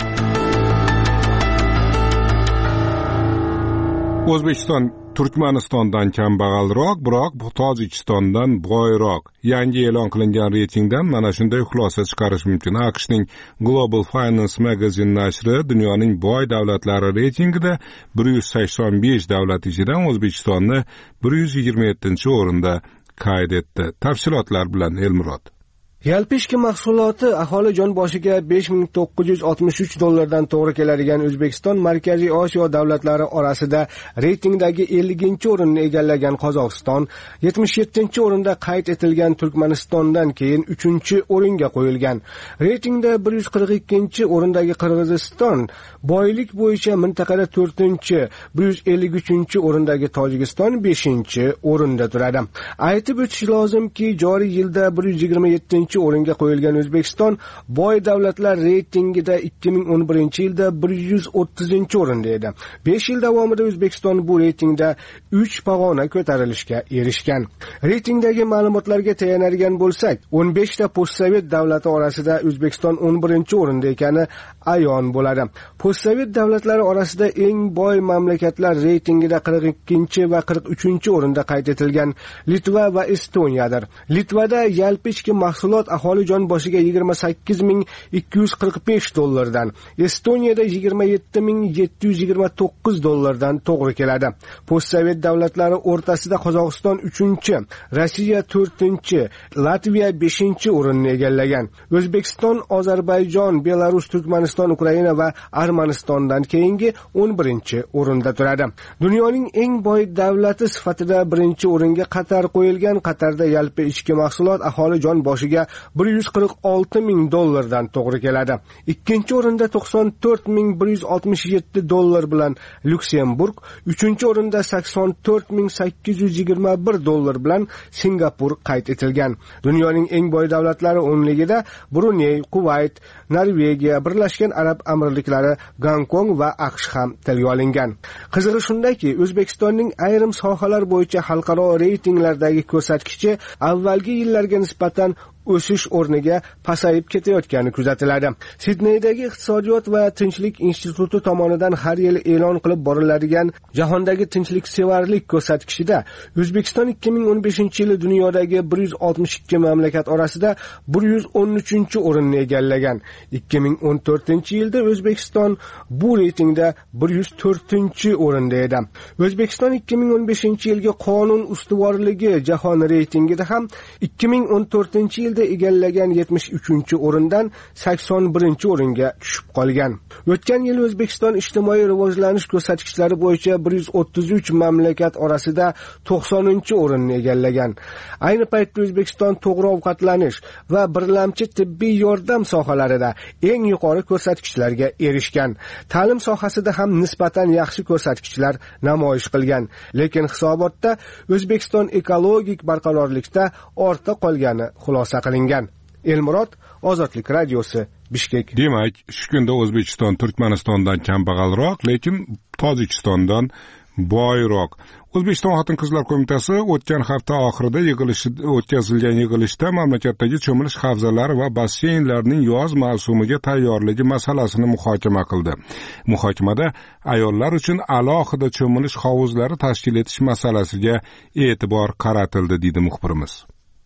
O'zbekiston Turkmanistondan kambag'alroq, biroq Tojikistondan boyroq. Yangi e'lon qilingan reytingdan mana shunday xulosa chiqarish mumkin. AQShning Global Finance Magazine nashri dunyoning boy davlatlari reytingida bir yuz sakson besh davlat ichidan O'zbekistonni bir yuz yigirma yettinchi o'rinda qayd etdi. Tafsilotlar bilan Elmurod. Yalpi ishki mahsuloti aholi jon boshiga besh ming to'qqiz yuz oltmish uch dollardan to'g'ri keladigan O'zbekiston Markaziy Osiyo davlatlari orasida reytingdagi ellinchi o'rinni egallagan Qozog'iston, yetmish yettinchi o'rinda qayd etilgan Turkmanistondan keyin uchinchi o'ringa qo'yilgan. Reytingda bir yuz qirq ikkinchi o'rindagi Qirg'iziston, boylik bo'yicha mintaqada to'rtinchi, bir yuz ellik uchinchi o'rindagi Tojikiston beshinchi o'rinda turadi. Aytib o'tish lozimki, joriy yilda bir yuz yigirma yettinchi o'ringa qo'yilgan O'zbekiston boy davlatlar reytingida ikki ming o'n birinchi yilda bir yuz o'ttizinchi o'rinda edi. besh yil davomida O'zbekiston bu reytingda uch pog'ona ko'tarilishga erishgan. Reytingdagi ma'lumotlarga tayanadigan bo'lsak, o'n beshta postsovet davlati orasida O'zbekiston o'n birinchi o'rinda ekani ayon bo'ladi. Postsovet davlatlari orasida eng boy mamlakatlar reytingida qirq ikkinchi va qirq uchinchi o'rinda qayd etilgan Litva va Estoniyadir. Litvada yalpi ichki mahsulot aholi jon boshiga yigirma sakkiz ming ikki yuz qirq besh dollardan, Estoniyada yigirma yetti ming yetti yuz yigirma to'qqiz dollardan to'g'ri keladi. Postsovet davlatlari o'rtasida Qozog'iston uchinchi, Rossiya to'rtinchi, Latviya beshinchi o'rinni egallagan. O'zbekiston, Ozarbayjon, Belarus, Turkmaniston, Ukraina va Armanistondan keyingi o'n birinchi o'rinda turadi. Dunyoning eng boy davlati sifatida birinchi o'ringa Qatar qo'yilgan. Qatarda yalpi ichki mahsulot aholi jon boshiga bir yuz qirq olti ming dollardan to'g'ri keladi. Ikkinchi o'rinda to'qson to'rt ming bir yuz oltmish yetti dollar bilan Lyuksemburg, uchinchi o'rinda sakson to'rt ming sakkiz yuz yigirma bir dollar bilan Singapur qayd etilgan. Dunyoning eng boy davlatlari o'nligida Bruney, Kuvayt, Norvegiya, Birlashgan Arab Amirliklari, Gonkong va AQSh ham tilga olingan. Qizig'i shundaki, O'zbekistonning ayrim sohalar bo'yicha xalqaro reytinglardagi ko'rsatkichi avvalgi yillarga nisbatan o'sish o'rniga pasayib ketayotgani kuzatiladi. Sidneydagi iqtisodiyot va tinchlik instituti tomonidan har yili e'lon qilib boriladigan jahondagi tinchliksevarlik ko'rsatkichida O'zbekiston ikki ming o'n beshinchi yili dunyodagi bir yuz oltmish ikki mamlakat orasida bir yuz o'n uchinchi o'rinni egallagan. ikki ming o'n to'rtinchi yilda O'zbekiston bu reytingda bir yuz to'rtinchi o'rinda edi. O'zbekiston ikki ming o'n beshinchi yilgi qonun ustuvorligi jahon reytingida ham ikki ming o'n to'rtinchi yil egallagan yetmish uchinchi o'rindan sakson birinchi o'ringa tushib qolgan. O'tgan yil O'zbekiston ijtimoiy rivojlanish ko'rsatkichlari bo'yicha bir yuz o'ttiz uch mamlakat orasida to'qsoninchi o'rinni egallagan. Ayni paytda O'zbekiston to'g'ri ovqatlanish va birlamchi tibbiy yordam sohalarida eng yuqori ko'rsatkichlarga erishgan. Ta'lim sohasida ham nisbatan yaxshi ko'rsatkichlar namoyish qilgan. Lekin hisobotda O'zbekiston ekologik barqarorlikda ortda qolgani xulosa qilingan. Elmurod, Ozodlik radiosi, Bishkek. Demak, shu kunda O'zbekiston Turkmanistondan kambag'alroq, lekin Tojikistondan boyroq. O'zbekiston Xotin-qizlar qo'mitasi o'tgan hafta oxirida yig'ilishi o'tkazilgan yig'ilishda mamlakatdagi cho'milish havzalari va basseynlarning yoz mavsumiga tayyorligi masalasini muhokama qildi. Muhokamada ayollar uchun alohida cho'milish hovuzlari tashkil etish masalasiga e'tibor qaratildi, dedi muxbirimiz.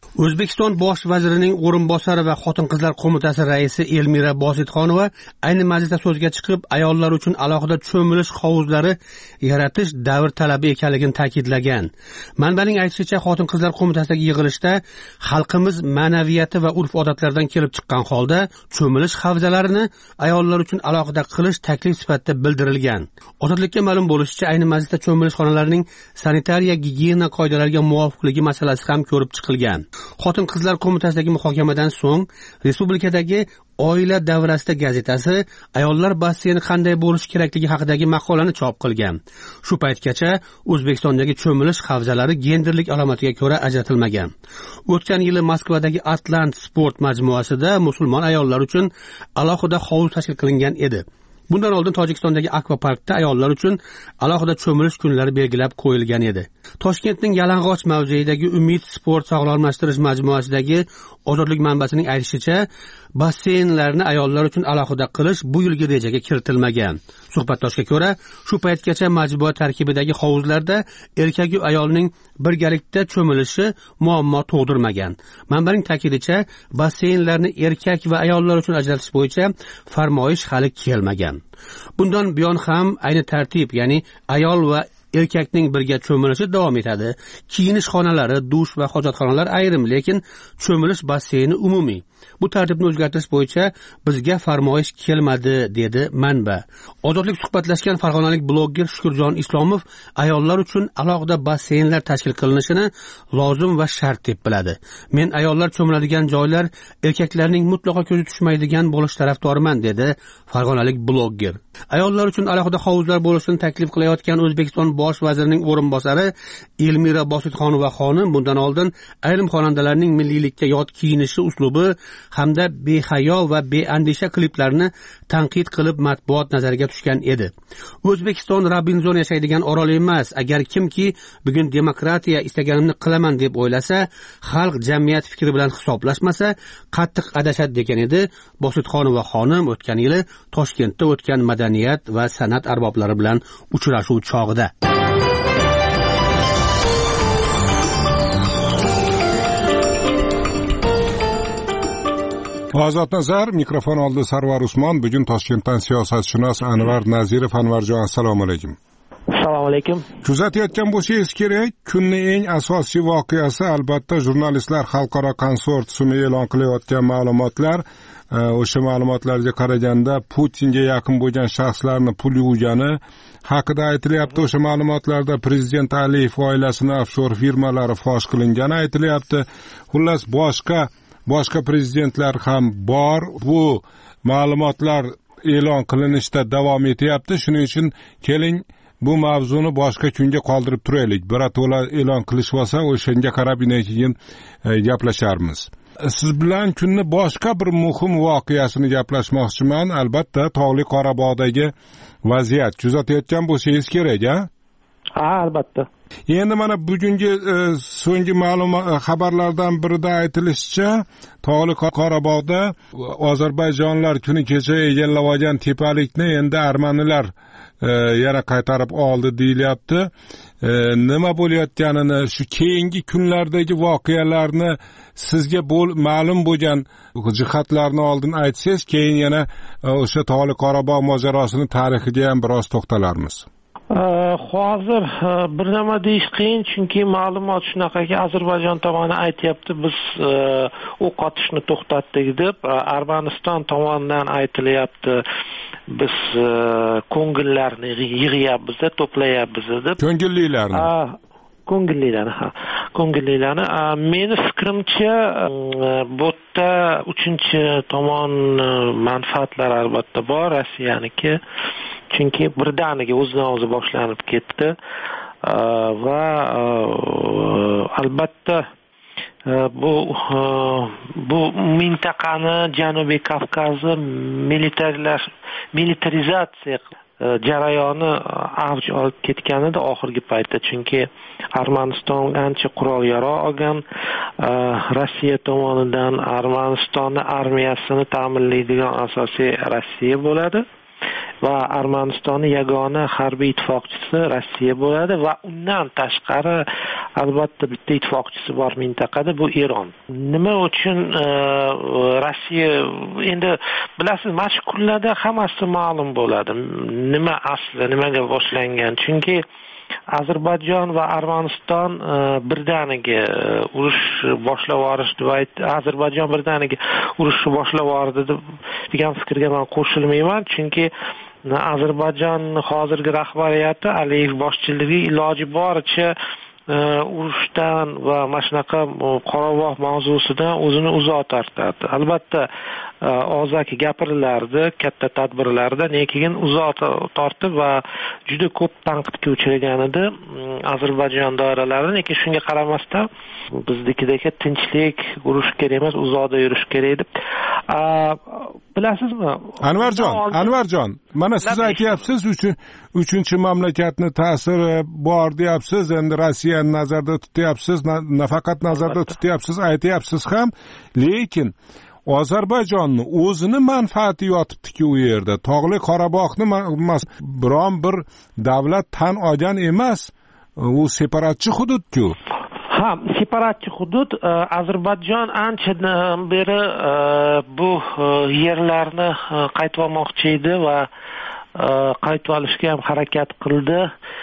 O'zbekiston bosh vazirining o'rinbosari va xotin-qizlar qo'mitasi raisi Elmira Bositxonova ayni majlisda so'zga chiqib, ayollar uchun alohida cho'milish hovuzlari yaratish davr talabi ekanligini ta'kidlagan. Manbaning aytishicha, xotin-qizlar qo'mitasidagi yig'ilishda xalqimiz ma'naviyati va urf-odatlaridan kelib chiqqan holda cho'milish havzalarini ayollar uchun alohida qilish taklif sifatida bildirilgan. Ozodlikka ma'lum bo'lishicha, ayni majlisda cho'milish xonalarining sanitariya gigiyena qoidalariga muvofiqligi masalasi ham ko'rib chiqilgan. Xotin-qizlar qo'mitasidagi muhokamadan so'ng respublikadagi Oila davrasida gazetasi ayollar basseyni qanday bo'lishi kerakligi haqidagi maqolani chop qilgan. Shu paytgacha O'zbekistondagi cho'milish havzalari genderlik alomatiga ko'ra ajratilmagan. O'tgan yili Moskvadagi Atlant sport majmuasida musulmon ayollar uchun alohida hovuz tashkil qilingan edi. Bundan oldin Tojikistondagi akvaparkda ayollar uchun alohida cho'milish kunlari belgilab qo'yilgan edi. Toshkentning Yalang'och mavzeidagi Umid sport sog'lomlashtirish majmuasidagi Ozodlik manbasining aytishicha, basseynlarni ayollar uchun alohida qilish bu yilgi rejaga kiritilmagan. Suhbatdoshga ko'ra, shu paytgacha majmua tarkibidagi hovuzlarda erkak va ayolning birgalikda cho'milishi muammo tug'dirmagan. Manbaning ta'kidicha, basseynlarni erkak va ayollar uchun ajratish bo'yicha farmoyish hali kelmagan. Bundan buyon ham ayni tartib, ya'ni ayol va erkakning birga cho'milishi davom etadi. Kiyinish xonalari, dush va hojatxonalar ayrim, lekin cho'milish basseyni umumiy. Bu tartibni o'zgartirish bo'yicha bizga farmoyish kelmadi, dedi manba. Ozodlik suhbatlashgan farg'onalik blogger Shukurjon Islomov ayollar uchun alohida basseynlar tashkil qilinishini lozim va shart deb biladi. Men ayollar cho'miladigan joylar erkaklarning mutlaqo ko'zi tushmaydigan bo'lish tarafdoriman, dedi farg'onalik blogger. Ayollar uchun alohida hovuzlar bo'lishini taklif qilayotgan O'zbekiston bosh vazirining o'rinbosari Elmira Bositxonova xonim bundan oldin ayrim xonandalarning milliylikka yot kiyinishi uslubi hamda behayo va beandisha kliplarni tanqid qilib matbuot nazariga tushgan edi. O'zbekiston Robinzon yashaydigan orol emas. Agar kimki bugun demokratiya istaganimni qilaman deb o'ylasa, xalq jamiyat fikri bilan hisoblashmasa, qattiq adashadi degan edi Bositxonova xonim o'tgan yili Toshkentda o'tgan madaniyat va san'at arboblari bilan uchrashuv chog'ida. Ozod Nazar, mikrofon oldi Sarvar Usmon. Bugun Toshkentdan siyosatshunos Anvar Nazirov. Anvarjon, assalomu alaykum. Assalomu alaykum. Kuzatayotgan bo'lsangiz kerak, kunning eng asosiy voqeasi albatta jurnalistlar xalqaro konsorsiumi e'lon qilayotgan ma'lumotlar. O'sha ma'lumotlarga qaraganda Putinga yaqin bo'lgan shaxslarning pul yuvgani haqida aytilyapti. O'sha ma'lumotlarda prezident Aliyev oilasining offshor firmalari fosh qilingani aytilyapti. Xullas, boshqa boshqa prezidentlar ham bor. Bu ma'lumotlar e'lon qilinishda davom etyapti. Shuning uchun keling bu mavzuni boshqa kunga qoldirib turaylik. Birato'la e'lon qilish bo'lsa, o'shanga qarab keyin gaplasharmiz. Siz bilan kunni boshqa bir muhim voqeasini gaplashmoqchiman. Albatta, Tog'li Qorabog'dagi vaziyat kuzatayotgan bo'lsangiz kerak, a? Ha, albatta. Endi mana bugungi e, so'nggi ma'lum xabarlardan birida aytilishicha, Tog'li Qorabog'da Ozarbayjonlar kuni kecha egallab olgan tepalikni endi armanilar e, yana qaytarib oldi deyilyapti. E, nima bo'layotganini, shu keyingi kunlardagi voqealarni sizga bo'l ma'lum bo'lgan jihatlarni oldin aytsangiz, keyin yana e, o'sha Tog'li Qorabog' mojarosini tarixiga ham biroz to'xtalarmiz. Hozir bir nima deyish qiyin, chunki ma'lumot shunaqaki, Ozarbayjon tomoni aytyapti, biz o'q otishni to'xtatdik deb. Armaniston tomonidan aytilyapti, biz ko'ngillarni yig'yapmiz, to'playapmiz deb. Ko'ngillilarni. Ko'ngillilarni, ha. Ko'ngillilarni. Meni fikrimcha, bu yerda uchinchi tomon manfaatlari albatta bor, Rossiyaniki. Chunki birdaniga o'zidan o'zi boshlanib ketdi va albatta bu bu mintaqani, Janubiy Kavkazni militarizatsiya jarayoni avj olib ketganida oxirgi paytda, chunki Armaniston ancha qurol yarog' olgan, Rossiya tomonidan Armanistonning armiyasini ta'minlaydigan asosiy Rossiya bo'ladi va Armanistonning yagona harbiy ittifoqchisi Rossiya bo'ladi va undan tashqari albatta bitta ittifoqchisi bor mintaqada, bu Eron. Nima uchun Rossiya, endi bilasiz, mana shu kunlarda hammasi ma'lum bo'ladi. Nima asli, nimaga boshlangan? Chunki Ozarbayjon va Armaniston birdaniga urush boshlab yuborish deb aytdi. Ozarbayjon birdaniga urushni boshlab yubordi degan fikrga men qo'shilmayman, chunki Ozarbayjon hozirgi rahbariyati Aliyev boshchiligida iloji boricha urushdan va mana shunaqa Qorabog' mavzusidan o'zini uzoq tortadi. Albatta og'zaki gapirilardi, katta tadbirlarda, lekin uzoq tortib va juda ko'p tanqidga uchragan edi Ozarbayjon doiralari. Lekin shunga qaramasdan biznikidagi tinchlik, urush kerak emas, uzoqda yurish kerak edi. Bilasizmi? Anvarjon, Anvarjon, mana siz aytyapsiz, uchinchi mamlakatni ta'siri bor deyapsiz, endi Rossiyani nazarda tutyapsiz, nafaqat nazarda tutyapsiz, aytyapsiz ham, lekin Ozarbayjonni o'zini manfaati yotibdi-ku u yerda. Tog'li Qorabog'ni biron bir davlat tan olgan emas, u separatchi hudud-ku. Ha, separatchi hudud. Ozarbayjon anchadan beri bu yerlarni qaytib olmoqchi edi va qaytib olishga ham harakat qildi.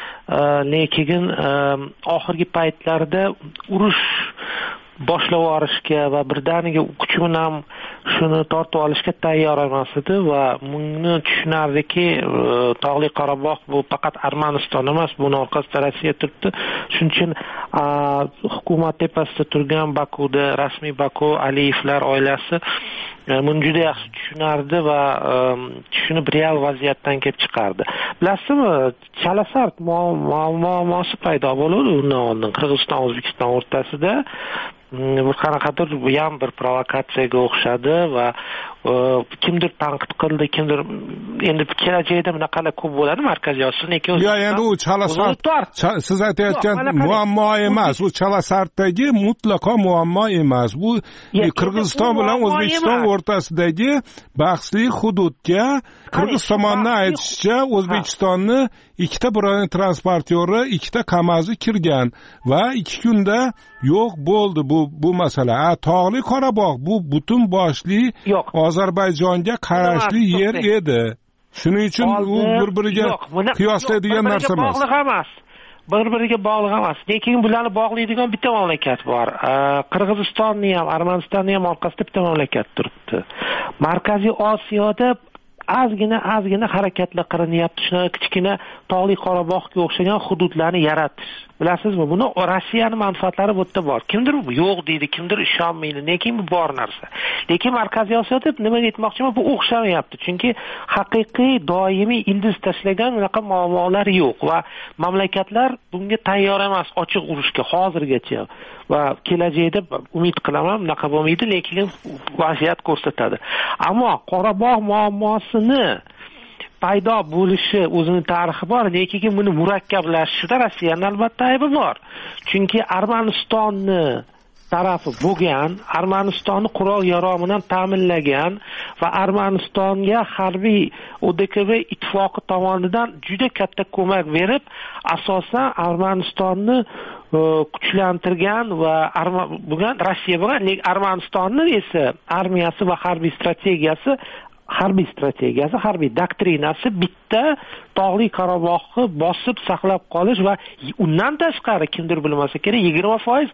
Lekin oxirgi paytlarda urush boshlab yuborishga va birdaniga kuch bilan shuni tortib olishga tayyor emas edi va buni tushunardiki, Tog'li Qorabog' bu faqat Armaniston emas, buni orqasida Rossiya turibdi. Shuning uchun hukumat tepasida turgan Bakuda, rasmiy Baku, Aliyevlar oilasi buni juda yaxshi tushunardi va tushunib real vaziyatdan kelib chiqardi. Bilasizmi, chalasart muammosi paydo bo'ldi undan oldin Qirg'iziston O'zbekiston o'rtasida. Bir qanaqadir bu ham bir provokatsiyaga o'xshadi va kimdir tanqid qildi, kimdir endi kelajakda bunaqalar ko'p bo'ladi Markaziy Osiyo, lekin yo'q, endi u chalasart siz aytayotgan muammo emas, u chalasartdagi mutlaqo muammo emas. Bu Qirg'iziston bilan O'zbekiston o'rtasidagi bahsli hududga Qirg'iz tomonining aytishicha O'zbekistonni ikkita broni transportyori, ikkita KAMAZi kirgan va ikki kunda yo'q bo'ldi bu bu masala. A Tog'li Qorabog' bu butun boshli Ozarbayjonga qarashli yer edi. Shuning uchun u bir-biriga qiyoslaydigan narsa emas. Bog'liq emas. Bir-biriga bog'liq emas. Lekin bularni bog'laydigan bitta mamlakat bor. Qirg'izistonni ham, Armanistonni ham orqasida bitta mamlakat turibdi. Markaziy Osiyoda ozgina ozgina harakatlar qilinyapti. Shuna kichkina Tog'li Qorabog'ga o'xshagan hududlarni yaratish. Bilasizmi, buni Rossiyaning manfaatlari bu yerda bor. Kimdir yo'q deydi, kimdir ishonmaydi, lekin bu bor narsa. Lekin Markaziy Osiyoda nima aytmoqchiman, bu o'xshamayapti. Chunki haqiqiy doimiy ildiz tashlagan unaqa muammolar yo'q va mamlakatlar bunga tayyor emas, ochiq urushga hozirgacha. Va kelajakda umid qilaman bunaqa bo'lmaydi, lekin vaziyat ko'rsatadi. Ammo Qorabog' muammosini paydo bo'lishi o'zini tarixi bor, lekin buni murakkablashishida Rossiyaning albatta aybi bor. Chunki Armanistonni tarafi bo'lgan, Armanistonni qurol yarog' bilan ta'minlagan va Armanistonga harbiy O D K B ittifoqi tomonidan juda katta ko'mak berib, asosan Armanistonni kuchlantirgan va bo'lgan Rossiya bo'lgan, lekin Armanistonning esa armiyasi va harbiy strategiyasi harbiy strategiyasi, harbiy doktrinasi bitta Tog'li Qorabog'ni bosib saqlab qolish va undan tashqari kimdir bilmasa kerak yigirma foiz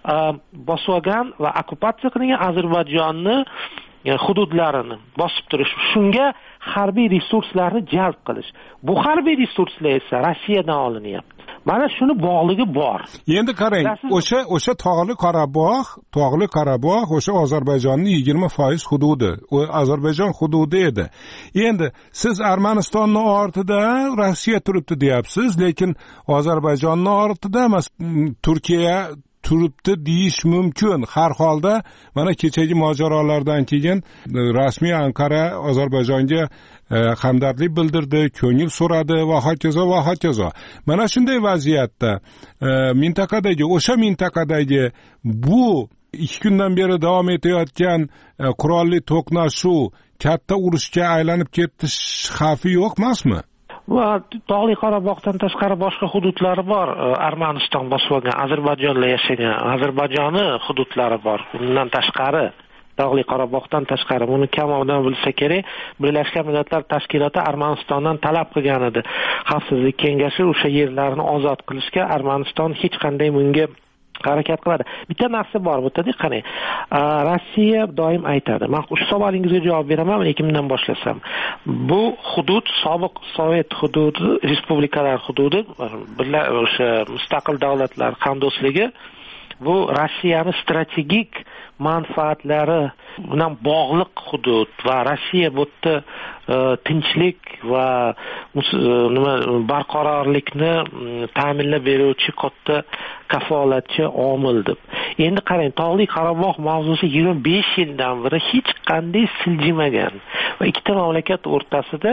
bosib olgan va okkupatsiya qilingan Ozarbayjonni hududlarini bosib turish, shunga harbiy resurslarni jalb qilish. Bu harbiy resurslar esa Rossiyadan olinyapti. Mana shuni bog'ligi bor. Endi qarang, o'sha o'sha Tog'li Qorabog', Tog'li Qorabog' o'sha Ozarbayjonning yigirma foiz hududi, u Ozarbayjon hududi edi. Endi siz Armanistonning ortida Rossiya turibdi deyapsiz, lekin Ozarbayjonning ortida emas, Turkiya turibdi deyish mumkin. Har holda mana kechagi mojarolardan keyin rasmiy Anqara Ozarbayjonga hamdardlik bildirdi, ko'ngil so'radi va hokazo va hokazo. Mana shunday vaziyatda mintaqadagi, o'sha mintaqadagi bu ikki kundan beri davom etayotgan qurolli to'qnashuv katta urushga aylanib ketish xavfi yo'q emasmi? va Tog'li Qorabog'dan tashqari boshqa hududlari bor. Armaniston bosib olgan, Ozarbayjonda yashagan, Ozarbayjonni hududlari bor. Undan tashqari Tog'li Qorabog'dan tashqari buni kam odam bilsa kerak. Birlashgan Millatlar Tashkiloti Armanistondan talab qilgan edi. Xavfsizlik kengashi o'sha yerlarni ozod qilishga Armaniston hech qanday bunga harakat qiladi. Bitta narsa bor bu yerda, qarang. Rossiya doim aytadi. Men shu savolingizga javob beraman, lekin bundan boshlasam. Bu hudud sobiq Sovet hududi, respublikalar hududi, o'sha mustaqil davlatlar hamdo'stligi bu Rossiyaning strategik manfaatlari bilan bog'liq hudud va Rossiya bu yerda tinchlik va nima barqarorlikni ta'minlab beruvchi katta kafolatchi omil deb. Endi qarang, Tog'li Qorabog' mavzusi yigirma besh yildan beri hech qanday siljimagan va ikkita mamlakat o'rtasida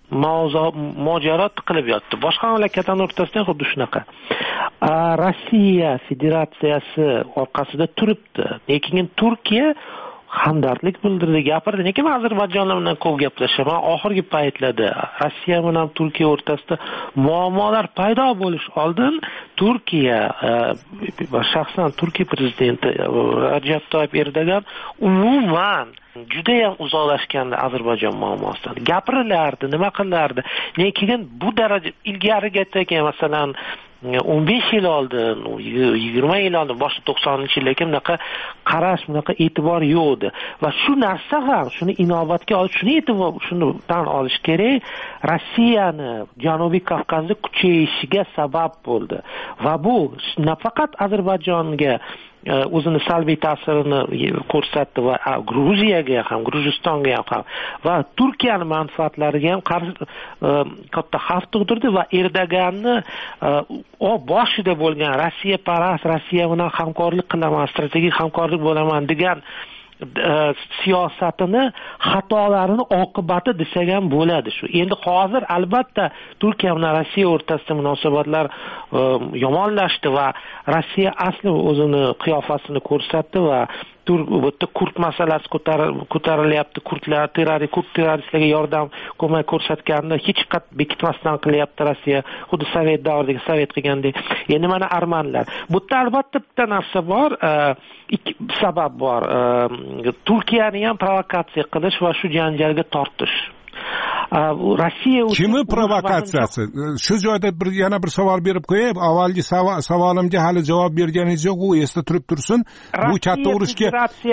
mojaro tiqilib yotdi. Boshqa mamlakatlar o'rtasida xuddi shunaqa. Rossiya Federatsiyasi orqasida turibdi. Lekin Turkiya hamdardlik bildirdi, gapirdi. Lekin Ozarbayjonlar bilan ko'p gaplashaman. Oxirgi paytlarda Rossiya bilan Turkiya o'rtasida muammolar paydo bo'lish oldin Turkiya va shaxsan Turkiya prezidenti Rajab Toyyib Erdo'g'an umuman juda ham uzoqlashgandi Ozarbayjon muammosidan. Gapirilardi, nima qilardi. Lekin bu daraja ilgariga, masalan, o'n besh yil oldin, yigirma yil oldin, boshqa to'qsoninchi yillarda bunaqa qarash, bunaqa e'tibor yo'q edi. Va shu narsa ham, shuni inobatga olish, shuni e'tibor, shuni tan olish kerak. Rossiyani Janubiy Kavkazda kuchayishiga sabab bo'ldi. Va bu nafaqat Ozarbayjonga o'zini salbiy ta'sirini ko'rsatdi va Gruziyaga ham, Gruzistonga ham va Turkiyaning manfaatlariga ham katta xavf tug'dirdi va Erdo'g'anni o boshida bo'lgan Rossiya parast, Rossiya bilan hamkorlik qilaman, strategik hamkorlik bo'laman degan siyosatini xatolarini oqibati desak ham bo'ladi shu. Endi hozir albatta Turkiya bilan Rossiya o'rtasida munosabatlar yomonlashdi va Rossiya asli o'zini qiyofasini ko'rsatdi va Turkiyada Kurd masalasi ko'tarilyapti. Kurdlar terrorist, Kurd terroristlarga yordam ko'mak ko'rsatganini hech qat bekitmasdan qilyapti Rossiya, xuddi Sovet davridagi Sovet qilgandek. Endi mana armanlar. Bu yerda albatta bitta narsa bor, ikki sabab bor. Turkiyani ham provokatsiya qilish va shu janjalga tortish. Rossiya kimi provokatsiyasi? Shu joyda bir yana bir savol berib qo'yay. Avvalgi savolimga hali javob berganingiz yo'q, u esda turib tursin. Bu katta urushga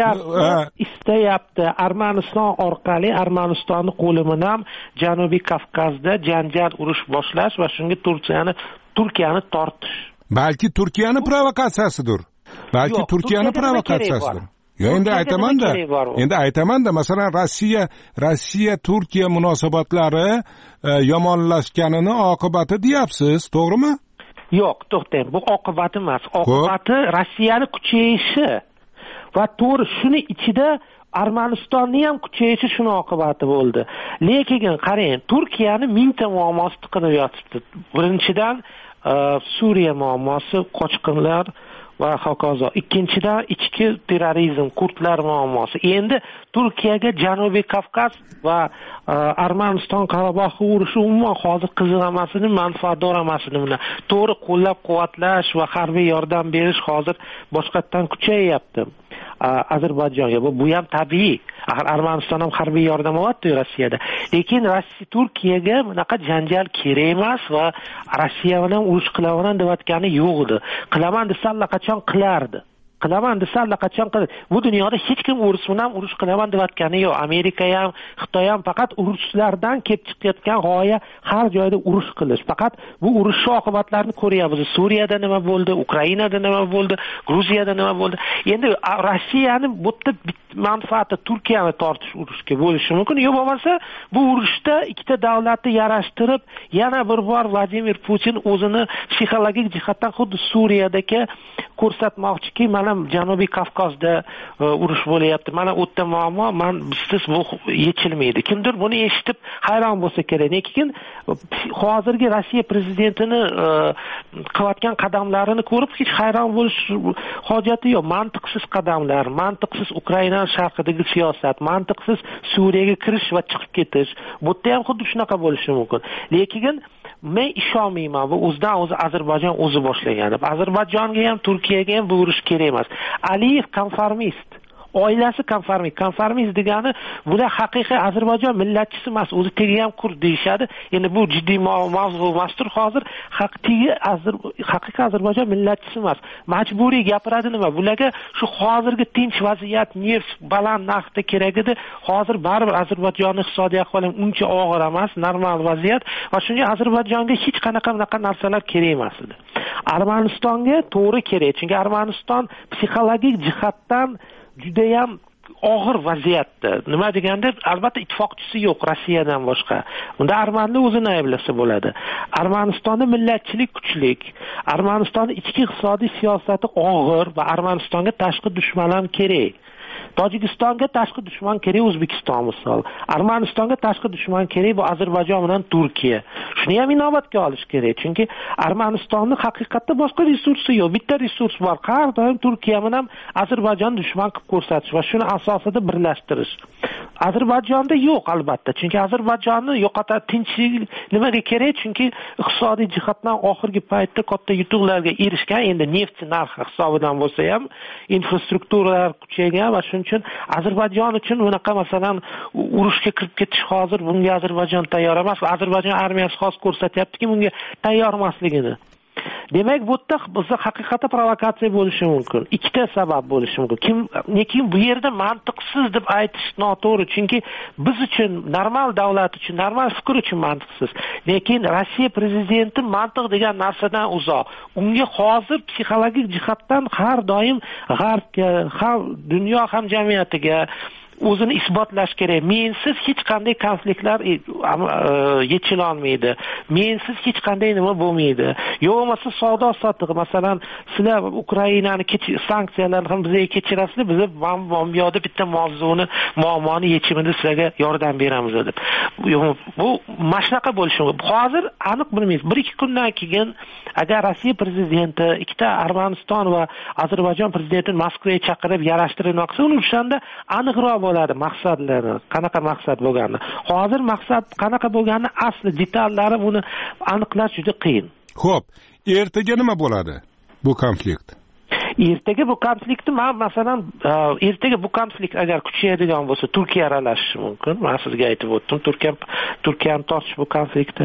istayapti. Armaniston orqali Armanistonning qo'li bilan Janubiy Kavkazda janjal urush boshlash va shunga Turkiyani Turkiyani tortish. Balki Turkiyaning provokatsiyasidir. Balki Turkiyaning provokatsiyasidir. Yo, endi aytaman-da, endi aytaman-da, masalan, Rossiya, Rossiya Turkiya munosabatlari yomonlashganini oqibati deyapsiz, to'g'rimi? Yo'q, to'xtang, bu oqibati emas. Oqibati Rossiyaning kuchayishi va to'g'ri shuni ichida Armanistonning ham kuchayishi shuni oqibati bo'ldi. Lekin qarang, Turkiyaning mingta muammosi tiqilib yotibdi. Birinchidan Suriya muammosi, qochqinlar va hokazo. Ikkinchidan ichki terrorizm, kurdlar muammosi. Endi Turkiyaga Janubiy Kavkaz va Armaniston Qorabog' urushi umuman hozir qiziq emasini, manfaatdor emasini bilan to'g'ri qo'llab-quvvatlash va harbiy yordam berish hozir boshqatdan kuchayyapti. Ozarbayjonga bu bu ham tabiiy. Axir Armaniston ham harbiy yordam olyapti Rossiyada. Lekin Rossiya Turkiyaga bunaqa janjal kerak emas va Rossiya bilan urush qilaman deyotgani yo'q edi. Qilaman desa allaqachon qilardi. Qilaman desa allaqachon qiladi. Bu dunyoda hech kim urush bilan urush qilaman deyotgani yo'q. Amerika ham, Xitoy ham faqat urushlardan kelib chiqayotgan g'oya har joyda urush qilish. Faqat bu urush oqibatlarini ko'ryapmiz. Suriyada nima bo'ldi, Ukrainada nima bo'ldi, Gruziyada nima bo'ldi. Endi Rossiyani bu yerda manfaati Turkiyani tortish urushga bo'lishi mumkin. Yo'q bo'lmasa, bu urushda ikkita davlatni yarashtirib, yana bir bor Vladimir Putin o'zini psixologik jihatdan xuddi Suriyadagi ko'rsatmoqchiki, mana mana Janubiy Kavkazda urush bo'lyapti, mana u yerda muammo, man bizsiz bu yechilmaydi. Kimdir buni eshitib hayron bo'lsa kerak. Lekin hozirgi Rossiya prezidentini qilayotgan qadamlarini ko'rib hech hayron bo'lish hojati yo'q. Mantiqsiz qadamlar, mantiqsiz Ukraina sharqidagi siyosat, mantiqsiz Suriyaga kirish va chiqib ketish. Bu yerda ham xuddi shunaqa bo'lishi mumkin. Lekin men ishonmayman, bu o'zidan o'zi Ozarbayjon o'zi boshlagan. Ozarbayjonga ham, Turkiyaga ham bu urush kerak emas. Aliyev konformist. Oilasi konformist. Konformist degani bular haqiqiy Ozarbayjon millatchisi emas, o'zi tegi ham kurd deyshadi. Endi bu jiddiy mavzu emasdir hozir. Haqiqiy haqiqiy Ozarbayjon millatchisi emas. Majburiy gapiradi nima? Bularga shu hozirgi tinch vaziyat, neft baland narxda kerak edi. Hozir baribir Ozarbayjonning iqtisodiy ahvoli uncha og'ir emas, normal vaziyat va shunga Ozarbayjonga hech qanaqa bunaqa narsalar kerak emas edi. Armanistonga to'g'ri kerak, chunki Armaniston psixologik jihatdan juda ham og'ir vaziyatda. Nima deganda, albatta ittifoqchisi yo'q Rossiyadan boshqa. Unda armanlar o'zini ayblasa bo'ladi. Armanistonda millatchilik kuchlik, Armanistonning ichki iqtisodiy siyosati og'ir va Armanistonga tashqi dushman ham kerak. Tojikistonga tashqi dushman kerak O'zbekiston misol. Armanistonga tashqi dushman kerak bu Ozarbayjon bilan Turkiya. Shuni ham inobatga olish kerak, chunki Armanistonning haqiqatda boshqa resursi yo'q. Bitta resurs bor. Har doim Turkiya bilan Ozarbayjon dushman qilib ko'rsatish va shuni asosida birlashtirish. Ozarbayjonda yo'q albatta, chunki Ozarbayjonni yo'qota tinchlik nimaga kerak? Chunki iqtisodiy jihatdan oxirgi paytda katta yutuqlarga erishgan, endi neft narxi hisobidan bo'lsa ham infrastrukturalar kuchaygan va shuning uchun Ozarbayjon uchun bunaqa masalan urushga kirib ketish hozir bunga Ozarbayjon tayyor emas. Ozarbayjon armiyasi xos ko'rsatyaptiki bunga tayyor emasligini. Demak, bu yerda bizda haqiqatda provokatsiya bo'lishi mumkin. Ikkita sabab bo'lishi mumkin. Kim, lekin bu yerda mantiqsiz deb aytish noto'g'ri, chunki biz uchun, normal davlat uchun, normal fikr uchun mantiqsiz. Lekin Rossiya prezidenti mantiq degan narsadan uzoq. Unga hozir psixologik jihatdan har doim g'arbga, ham dunyo hamjamiyatiga o'zini isbotlash kerak. Mensiz hech qanday konfliktlar yechila olmaydi. Mensiz hech qanday nima bo'lmaydi. Yo'q bo'lmasa savdo sotiq, masalan, sizlar Ukrainani sanksiyalarni ham bizga kechirasizlar, biz mamyoda bitta mavzuni, muammoni yechimida sizlarga yordam beramiz deb. Bu mashnaqa bo'lishi mumkin. Hozir aniq bilmaymiz. bir ikki kundan keyin agar Rossiya prezidenti ikkita Armaniston va Ozarbayjon prezidentini Moskvaga chaqirib yarashtirmoqchi, uni o'shanda aniqroq bo'ladi maqsadlari, qanaqa maqsad bo'lganini. Hozir maqsad qanaqa bo'lganini asli detallari buni aniqlash juda qiyin. Xo'p, ertaga nima bo'ladi bu konflikt? Ertaga bu konfliktni men masalan ertaga bu konflikt agar kuchayadigan bo'lsa Turkiya aralashishi mumkin. Men sizga aytib o'tdim, Turkiya Turkiyani tortish bu konfliktda.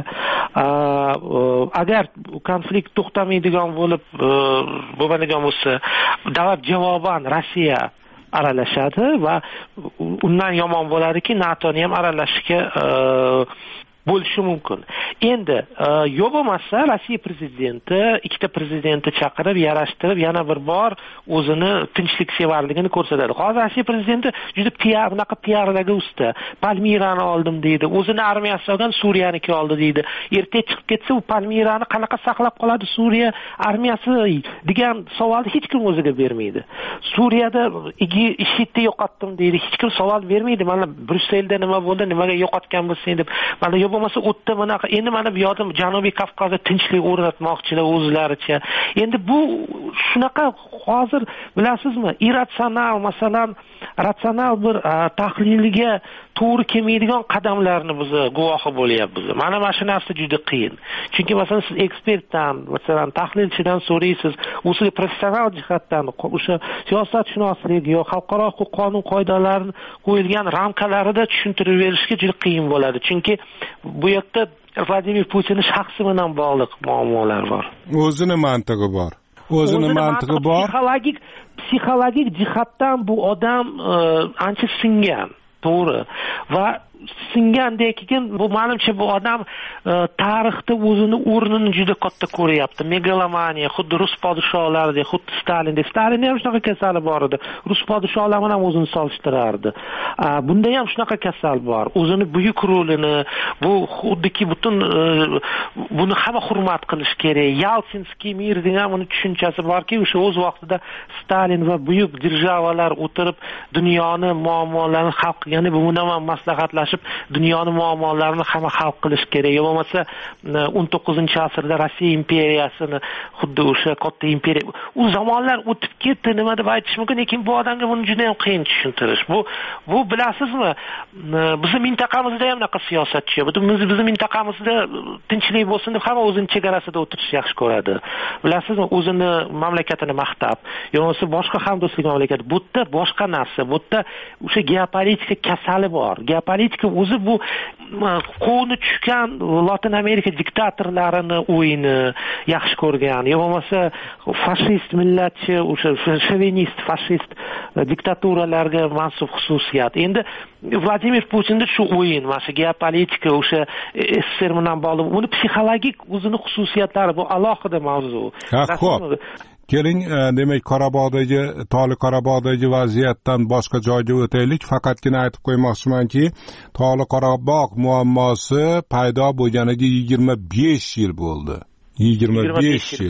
Agar bu konflikt to'xtamaydigan bo'lib bo'ladigan bo'lsa, davlat javoban Rossiya aralashadi va undan yomon bo'ladiki, NATOni ham aralashishga bo'lishi mumkin. Endi yo'q bo'lmasa Rossiya prezidenti ikkita prezidentni chaqirib, yarashtirib, yana bir bor o'zini tinchliksevarligini ko'rsatadi. Hozir Rossiya prezidenti juda piar, bunaqa piarlarga usta. Palmirani oldim deydi, o'zini armiyasi olgan Suriyaniki oldi deydi. Ertaga chiqib ketsa, u Palmirani qanaqa saqlab qoladi Suriya armiyasi degan savolni hech kim o'ziga bermaydi. Suriyada IShIDni yo'qotdim deydi, hech kim savol bermaydi. Mana Bryusselda nima bo'ldi, nimaga yo'qotgan bo'lsang deb. Mana bo'lmasa o'tda bunaqa endi mana bu yoqda Janubiy Kavkazda tinchlik o'rnatmoqchilar o'zlaricha. Endi bu shunaqa hozir bilasizmi, irratsional, masalan, ratsional bir tahliliga to'g'ri kelmaydigan qadamlarni biz guvohi bo'lyapmiz. Mana mana shu narsa juda qiyin. Chunki masalan siz ekspertdan, masalan, tahlilchidan so'raysiz, o'ziga professional jihatdan o'sha siyosatshunoslik yo xalqaro huquq qonun qoidalarini qo'yilgan ramkalarida tushuntirib berishga juda qiyin bo'ladi. Chunki bu yerda Vladimir Putinning shaxsi bilan bog'liq muammolar bor. O'zini mantig'i bor. O'zini mantig'i bor. Psixologik psixologik jihatdan bu odam ancha singan, to'g'ri. Va singandek keyin bu menimcha bu odam tarixda o'zini o'rnini juda katta ko'ryapti. Megalomaniya, xuddi rus podshohlaridek, xuddi Stalindek. Stalinda ham shunaqa kasali bor edi. Rus podshohlari bilan o'zini solishtirardi. Bunda ham shunaqa kasal bor. O'zini buyuk rolini, bu xuddiki butun buni hamma hurmat qilish kerak. Yalsinskiy mir degan uni tushunchasi borki, o'sha o'z vaqtida Stalin va buyuk державалар o'tirib dunyoni muammolarini hal qilgani, bu bilan ham maslahatlashib dunyoni muammolarini hamma hal qilish kerak. Yo bo'lmasa o'n to'qqizinchi asrda Rossiya imperiyasini xuddi o'sha katta imperiya, u zamonlar o'tib ketdi, nima deb aytish mumkin, lekin bu odamga buni juda ham qiyin tushuntirish. Bu bu bilasizmi, bizning mintaqamizda ham bunaqa siyosatchi, bu bizning mintaqamizda tinchlik bo'lsin deb hamma o'zining chegarasida o'tirishni yaxshi ko'radi. Bilasizmi, o'zini mamlakatini maqtab, yo'qsa boshqa hamdo'stlik mamlakat. Bu yerda boshqa narsa, bu yerda o'sha geopolitika kasali bor. Geopolitika o'zi bu qo'ni tushgan Latin Amerika diktatorlarini o'yini yaxshi ko'rgan. Yo bo'lmasa fashist millatchi, o'sha shovinist, fashist diktaturalarga mansub xususiyat. Endi Vladimir Putinda shu o'yin, mana shu geopolitika, o'sha S S R bilan bog'liq, uni psixologik o'zini xususiyatlari, bu alohida mavzu. Xo'p. Keling, demak, Qorabog'dagi, Tog'li Qorabog'dagi vaziyatdan boshqa joyga o'taylik. Faqatgina aytib qo'ymoqchimanki, Tog'li Qorabog' muammosi paydo bo'lganiga yigirma besh yil bo'ldi. yigirma besh yil.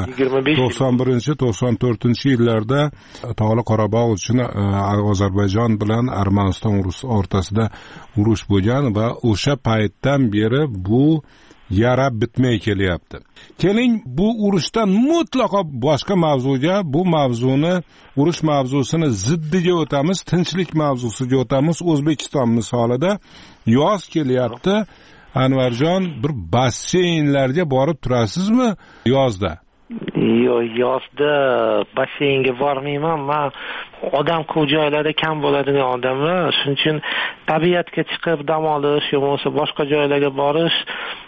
to'qson birinchi to'qson to'rtinchi yillarda Tog'li Qorabog' uchun Ozarbayjon bilan Armaniston o'rtasida urush bo'lgan va o'sha paytdan beri bu yara bitmay kelyapti. Keling, bu urushdan mutlaqo boshqa mavzuga, bu mavzuni, urush mavzusini ziddiga o'tamiz, tinchlik mavzusiga o'tamiz. O'zbekiston misolida yoz kelyapti. Anvarjon, bir basseynlarga borib turasizmi yozda? Yo'q, yozda basseynga bormayman. Men odam ko'p joylarda kam bo'ladigan odamman. Shuning uchun tabiatga chiqib dam olish, yo'qsa boshqa joylarga borish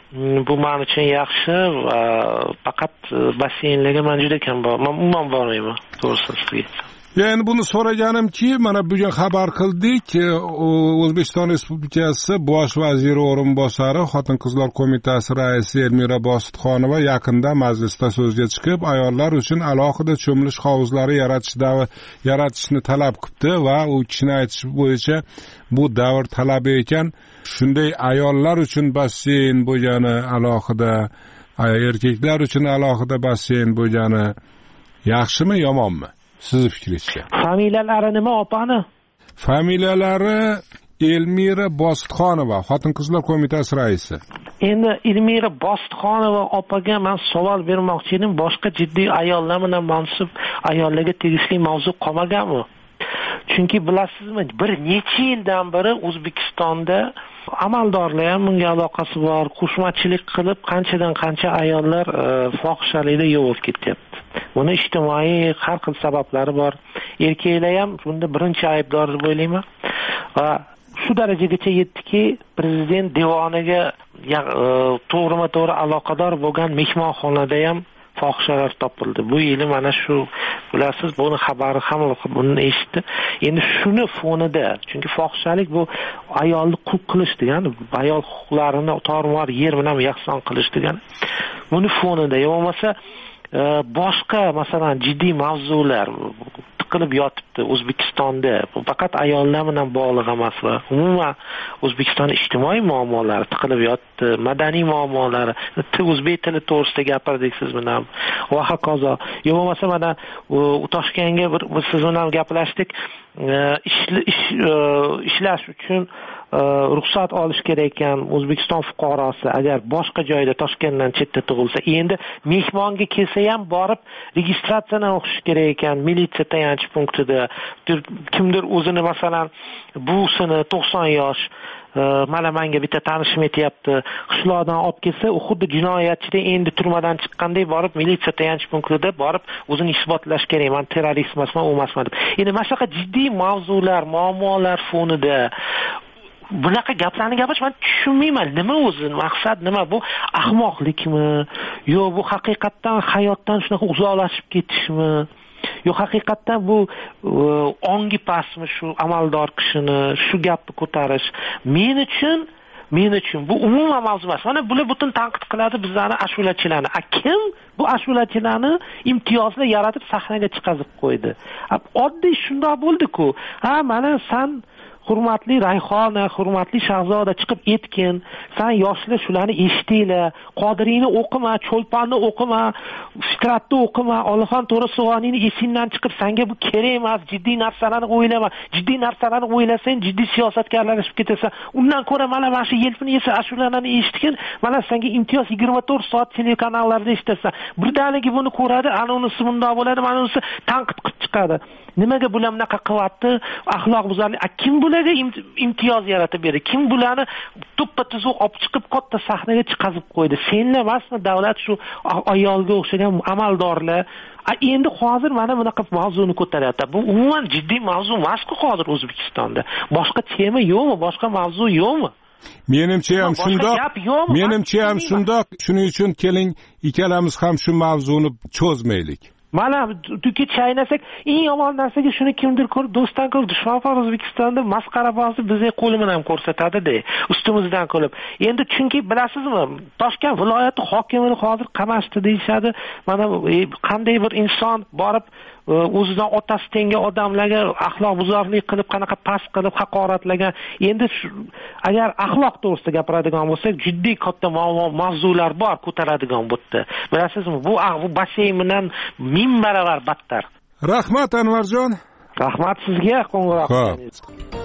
bu men uchun yaxshi va faqat basseynlarga men juda kam boraman. Men umuman bormayman, to'g'risini aytsam. Yani buni so'raganimki, mana bugun xabar qildik, O'zbekiston Respublikasi Bosh vaziri o'rinbosari, Xotin-qizlar qo'mitasi raisi Elmira Bositxonova yaqinda majlisda so'zga chiqib, ayollar uchun alohida cho'milish hovuzlari yaratishda yaratishni talab qildi va u kishini aytishi bo'yicha bu davr talabi ekan. Shunday ayollar uchun basseyn bo'lgani alohida, erkaklar uchun alohida basseyn bo'lgani yaxshimi, yomonmi? Sizni fikringizcha. Familiyalari nima opani? Familiyalari Elmira Bositxonova, Xotin-qizlar qo'mitasi raisi. Endi Elmira Bositxonova opaga men savol bermoqchi edim, boshqa jiddiy ayollar bilan mansub ayollarga tegishli mavzu qolmaganmi? Chunki bilasizmi, bir necha yildan beri O'zbekistonda amaldorlar ham bunga aloqasi bor, qo'shmachilik qilib qanchadan qancha ayollar fohishalikda yo'q ketyapti. Buni ijtimoiy har xil sabablari bor. Erkaklar ham bunda birinchi aybdor deb o'ylayman. Va shu darajagacha yetdiki, prezident devoniga to'g'rima-to'g'ri aloqador bo'lgan mehmonxonada ham fohishalar topildi. Bu yili mana shu, bilasiz, buni xabari ham buni eshitdi. Endi shuni fonida, chunki fohishalik bu ayolni qul qilish degani, ayol huquqlarini tormor yer bilan yakson qilish degani. Buni fonida, bo'lmasa boshqa masalan jiddiy mavzular tiqilib yotibdi O'zbekistonda. Bu faqat ayollar bilan bog'liq emas va umuman O'zbekistonning ijtimoiy muammolari tiqilib yotdi, madaniy muammolari, o'zbek tili to'g'risida gapirdik siz bilan va hokazo. Yo bo'lmasa mana Toshkentga bir siz bilan gaplashdik, ishlash uchun ruxsat olish kerak ekan O'zbekiston fuqarosi agar boshqa joyda Toshkentdan chetda tug'ilsa, endi mehmonga kelsa ham borib registratsiyadan o'qish kerak ekan militsiya tayanch punktida. Kimdir o'zini masalan buvsini to'qson yosh mana menga bitta tanishim aytayapti, qishloqdan olib kelsa, u xuddi jinoyatchiday endi turmadan chiqqanday borib militsiya tayanch punktida borib o'zini isbotlash kerak. Men terrorist emasman, u emasman deb. Endi mana shunaqa jiddiy mavzular, muammolar fonida bunaqa gaplarni gapirish men tushunmayman. Nima o'zi maqsad nima? Bu ahmoqlikmi? Yo bu haqiqatdan hayotdan shunaqa uzoqlashib ketishmi? yo haqiqatdan bu ongi pastmi shu amaldor kishini shu gapni ko'tarish men uchun men uchun bu umuman mavzu emas. Mana bular butun tanqid qiladi bizlarni ashulachilarni. A kim bu ashulachilarni imtiyozlar yaratib sahnaga chiqazib qo'ydi? Oddiy shundoq bo'ldi-ku. Ha, mana san hurmatli Rayhona, hurmatli Shahzoda chiqib aytgin, san yoshlar shularni eshitinglar, Qodiriyni o'qima, Cho'lponni o'qima, Fikratni o'qima, Olixon To'rasug'oniyni esingdan chiqib senga bu kerak emas, jiddiy narsalarni o'ylama. Jiddiy narsalarni o'ylasang, jiddiy siyosatkorlashib ketasan. Undan ko'ra mana mana shu yelpini esa ashularni eshitgin, mana senga imtiyoz yigirma to'rt soat telekanallarda eshitasan. Birdaniga buni ko'radi, ana unisi bundoq bo'ladi, mana unisi tanqid qilib chiqadi. Nimaga bular bunaqa qilyapti? Axloq buzarlik. Kim bularga imtiyoz yaratib berdi? Kim bularni to'ppa tuzuq olib chiqib katta sahnaga chiqazib qo'ydi? Senlar emasmi davlat shu ayolga o'xshagan amaldorlar? Endi hozir mana bunaqa mavzuni ko'taryapti. Bu umuman jiddiy mavzu emas-ku hozir O'zbekistonda. Boshqa tema yo'qmi? Boshqa mavzu yo'qmi? Menimcha ham shundoq. Menimcha ham shundoq. Shuning uchun keling, ikkalamiz ham shu mavzuni cho'zmaylik. Mana duki chaynasak, eng yomon narsaga shuni kimdir ko'rib, do'stdan ko'rib, dushmanfar O'zbekistonda masqarabozi bizga qo'li bilan ko'rsatadi-da, ustimizdan qilib. Endi chunki bilasizmi, Toshkent viloyati hokimini hozir qamashdi deyshadi. Mana qanday bir inson borib o'zidan otasi tengi odamlarga axloq buzarlik qilib, qanaqa past qilib haqoratlagan. Endi agar axloq to'g'risida gapiradigan bo'lsak, jiddiy katta mavzular bor ko'taradigan bo'tdi. Bilasizmi, bu bu basseyn bilan ming baravar battar. Rahmat Anvarjon. Rahmat sizga, qo'ng'iroq.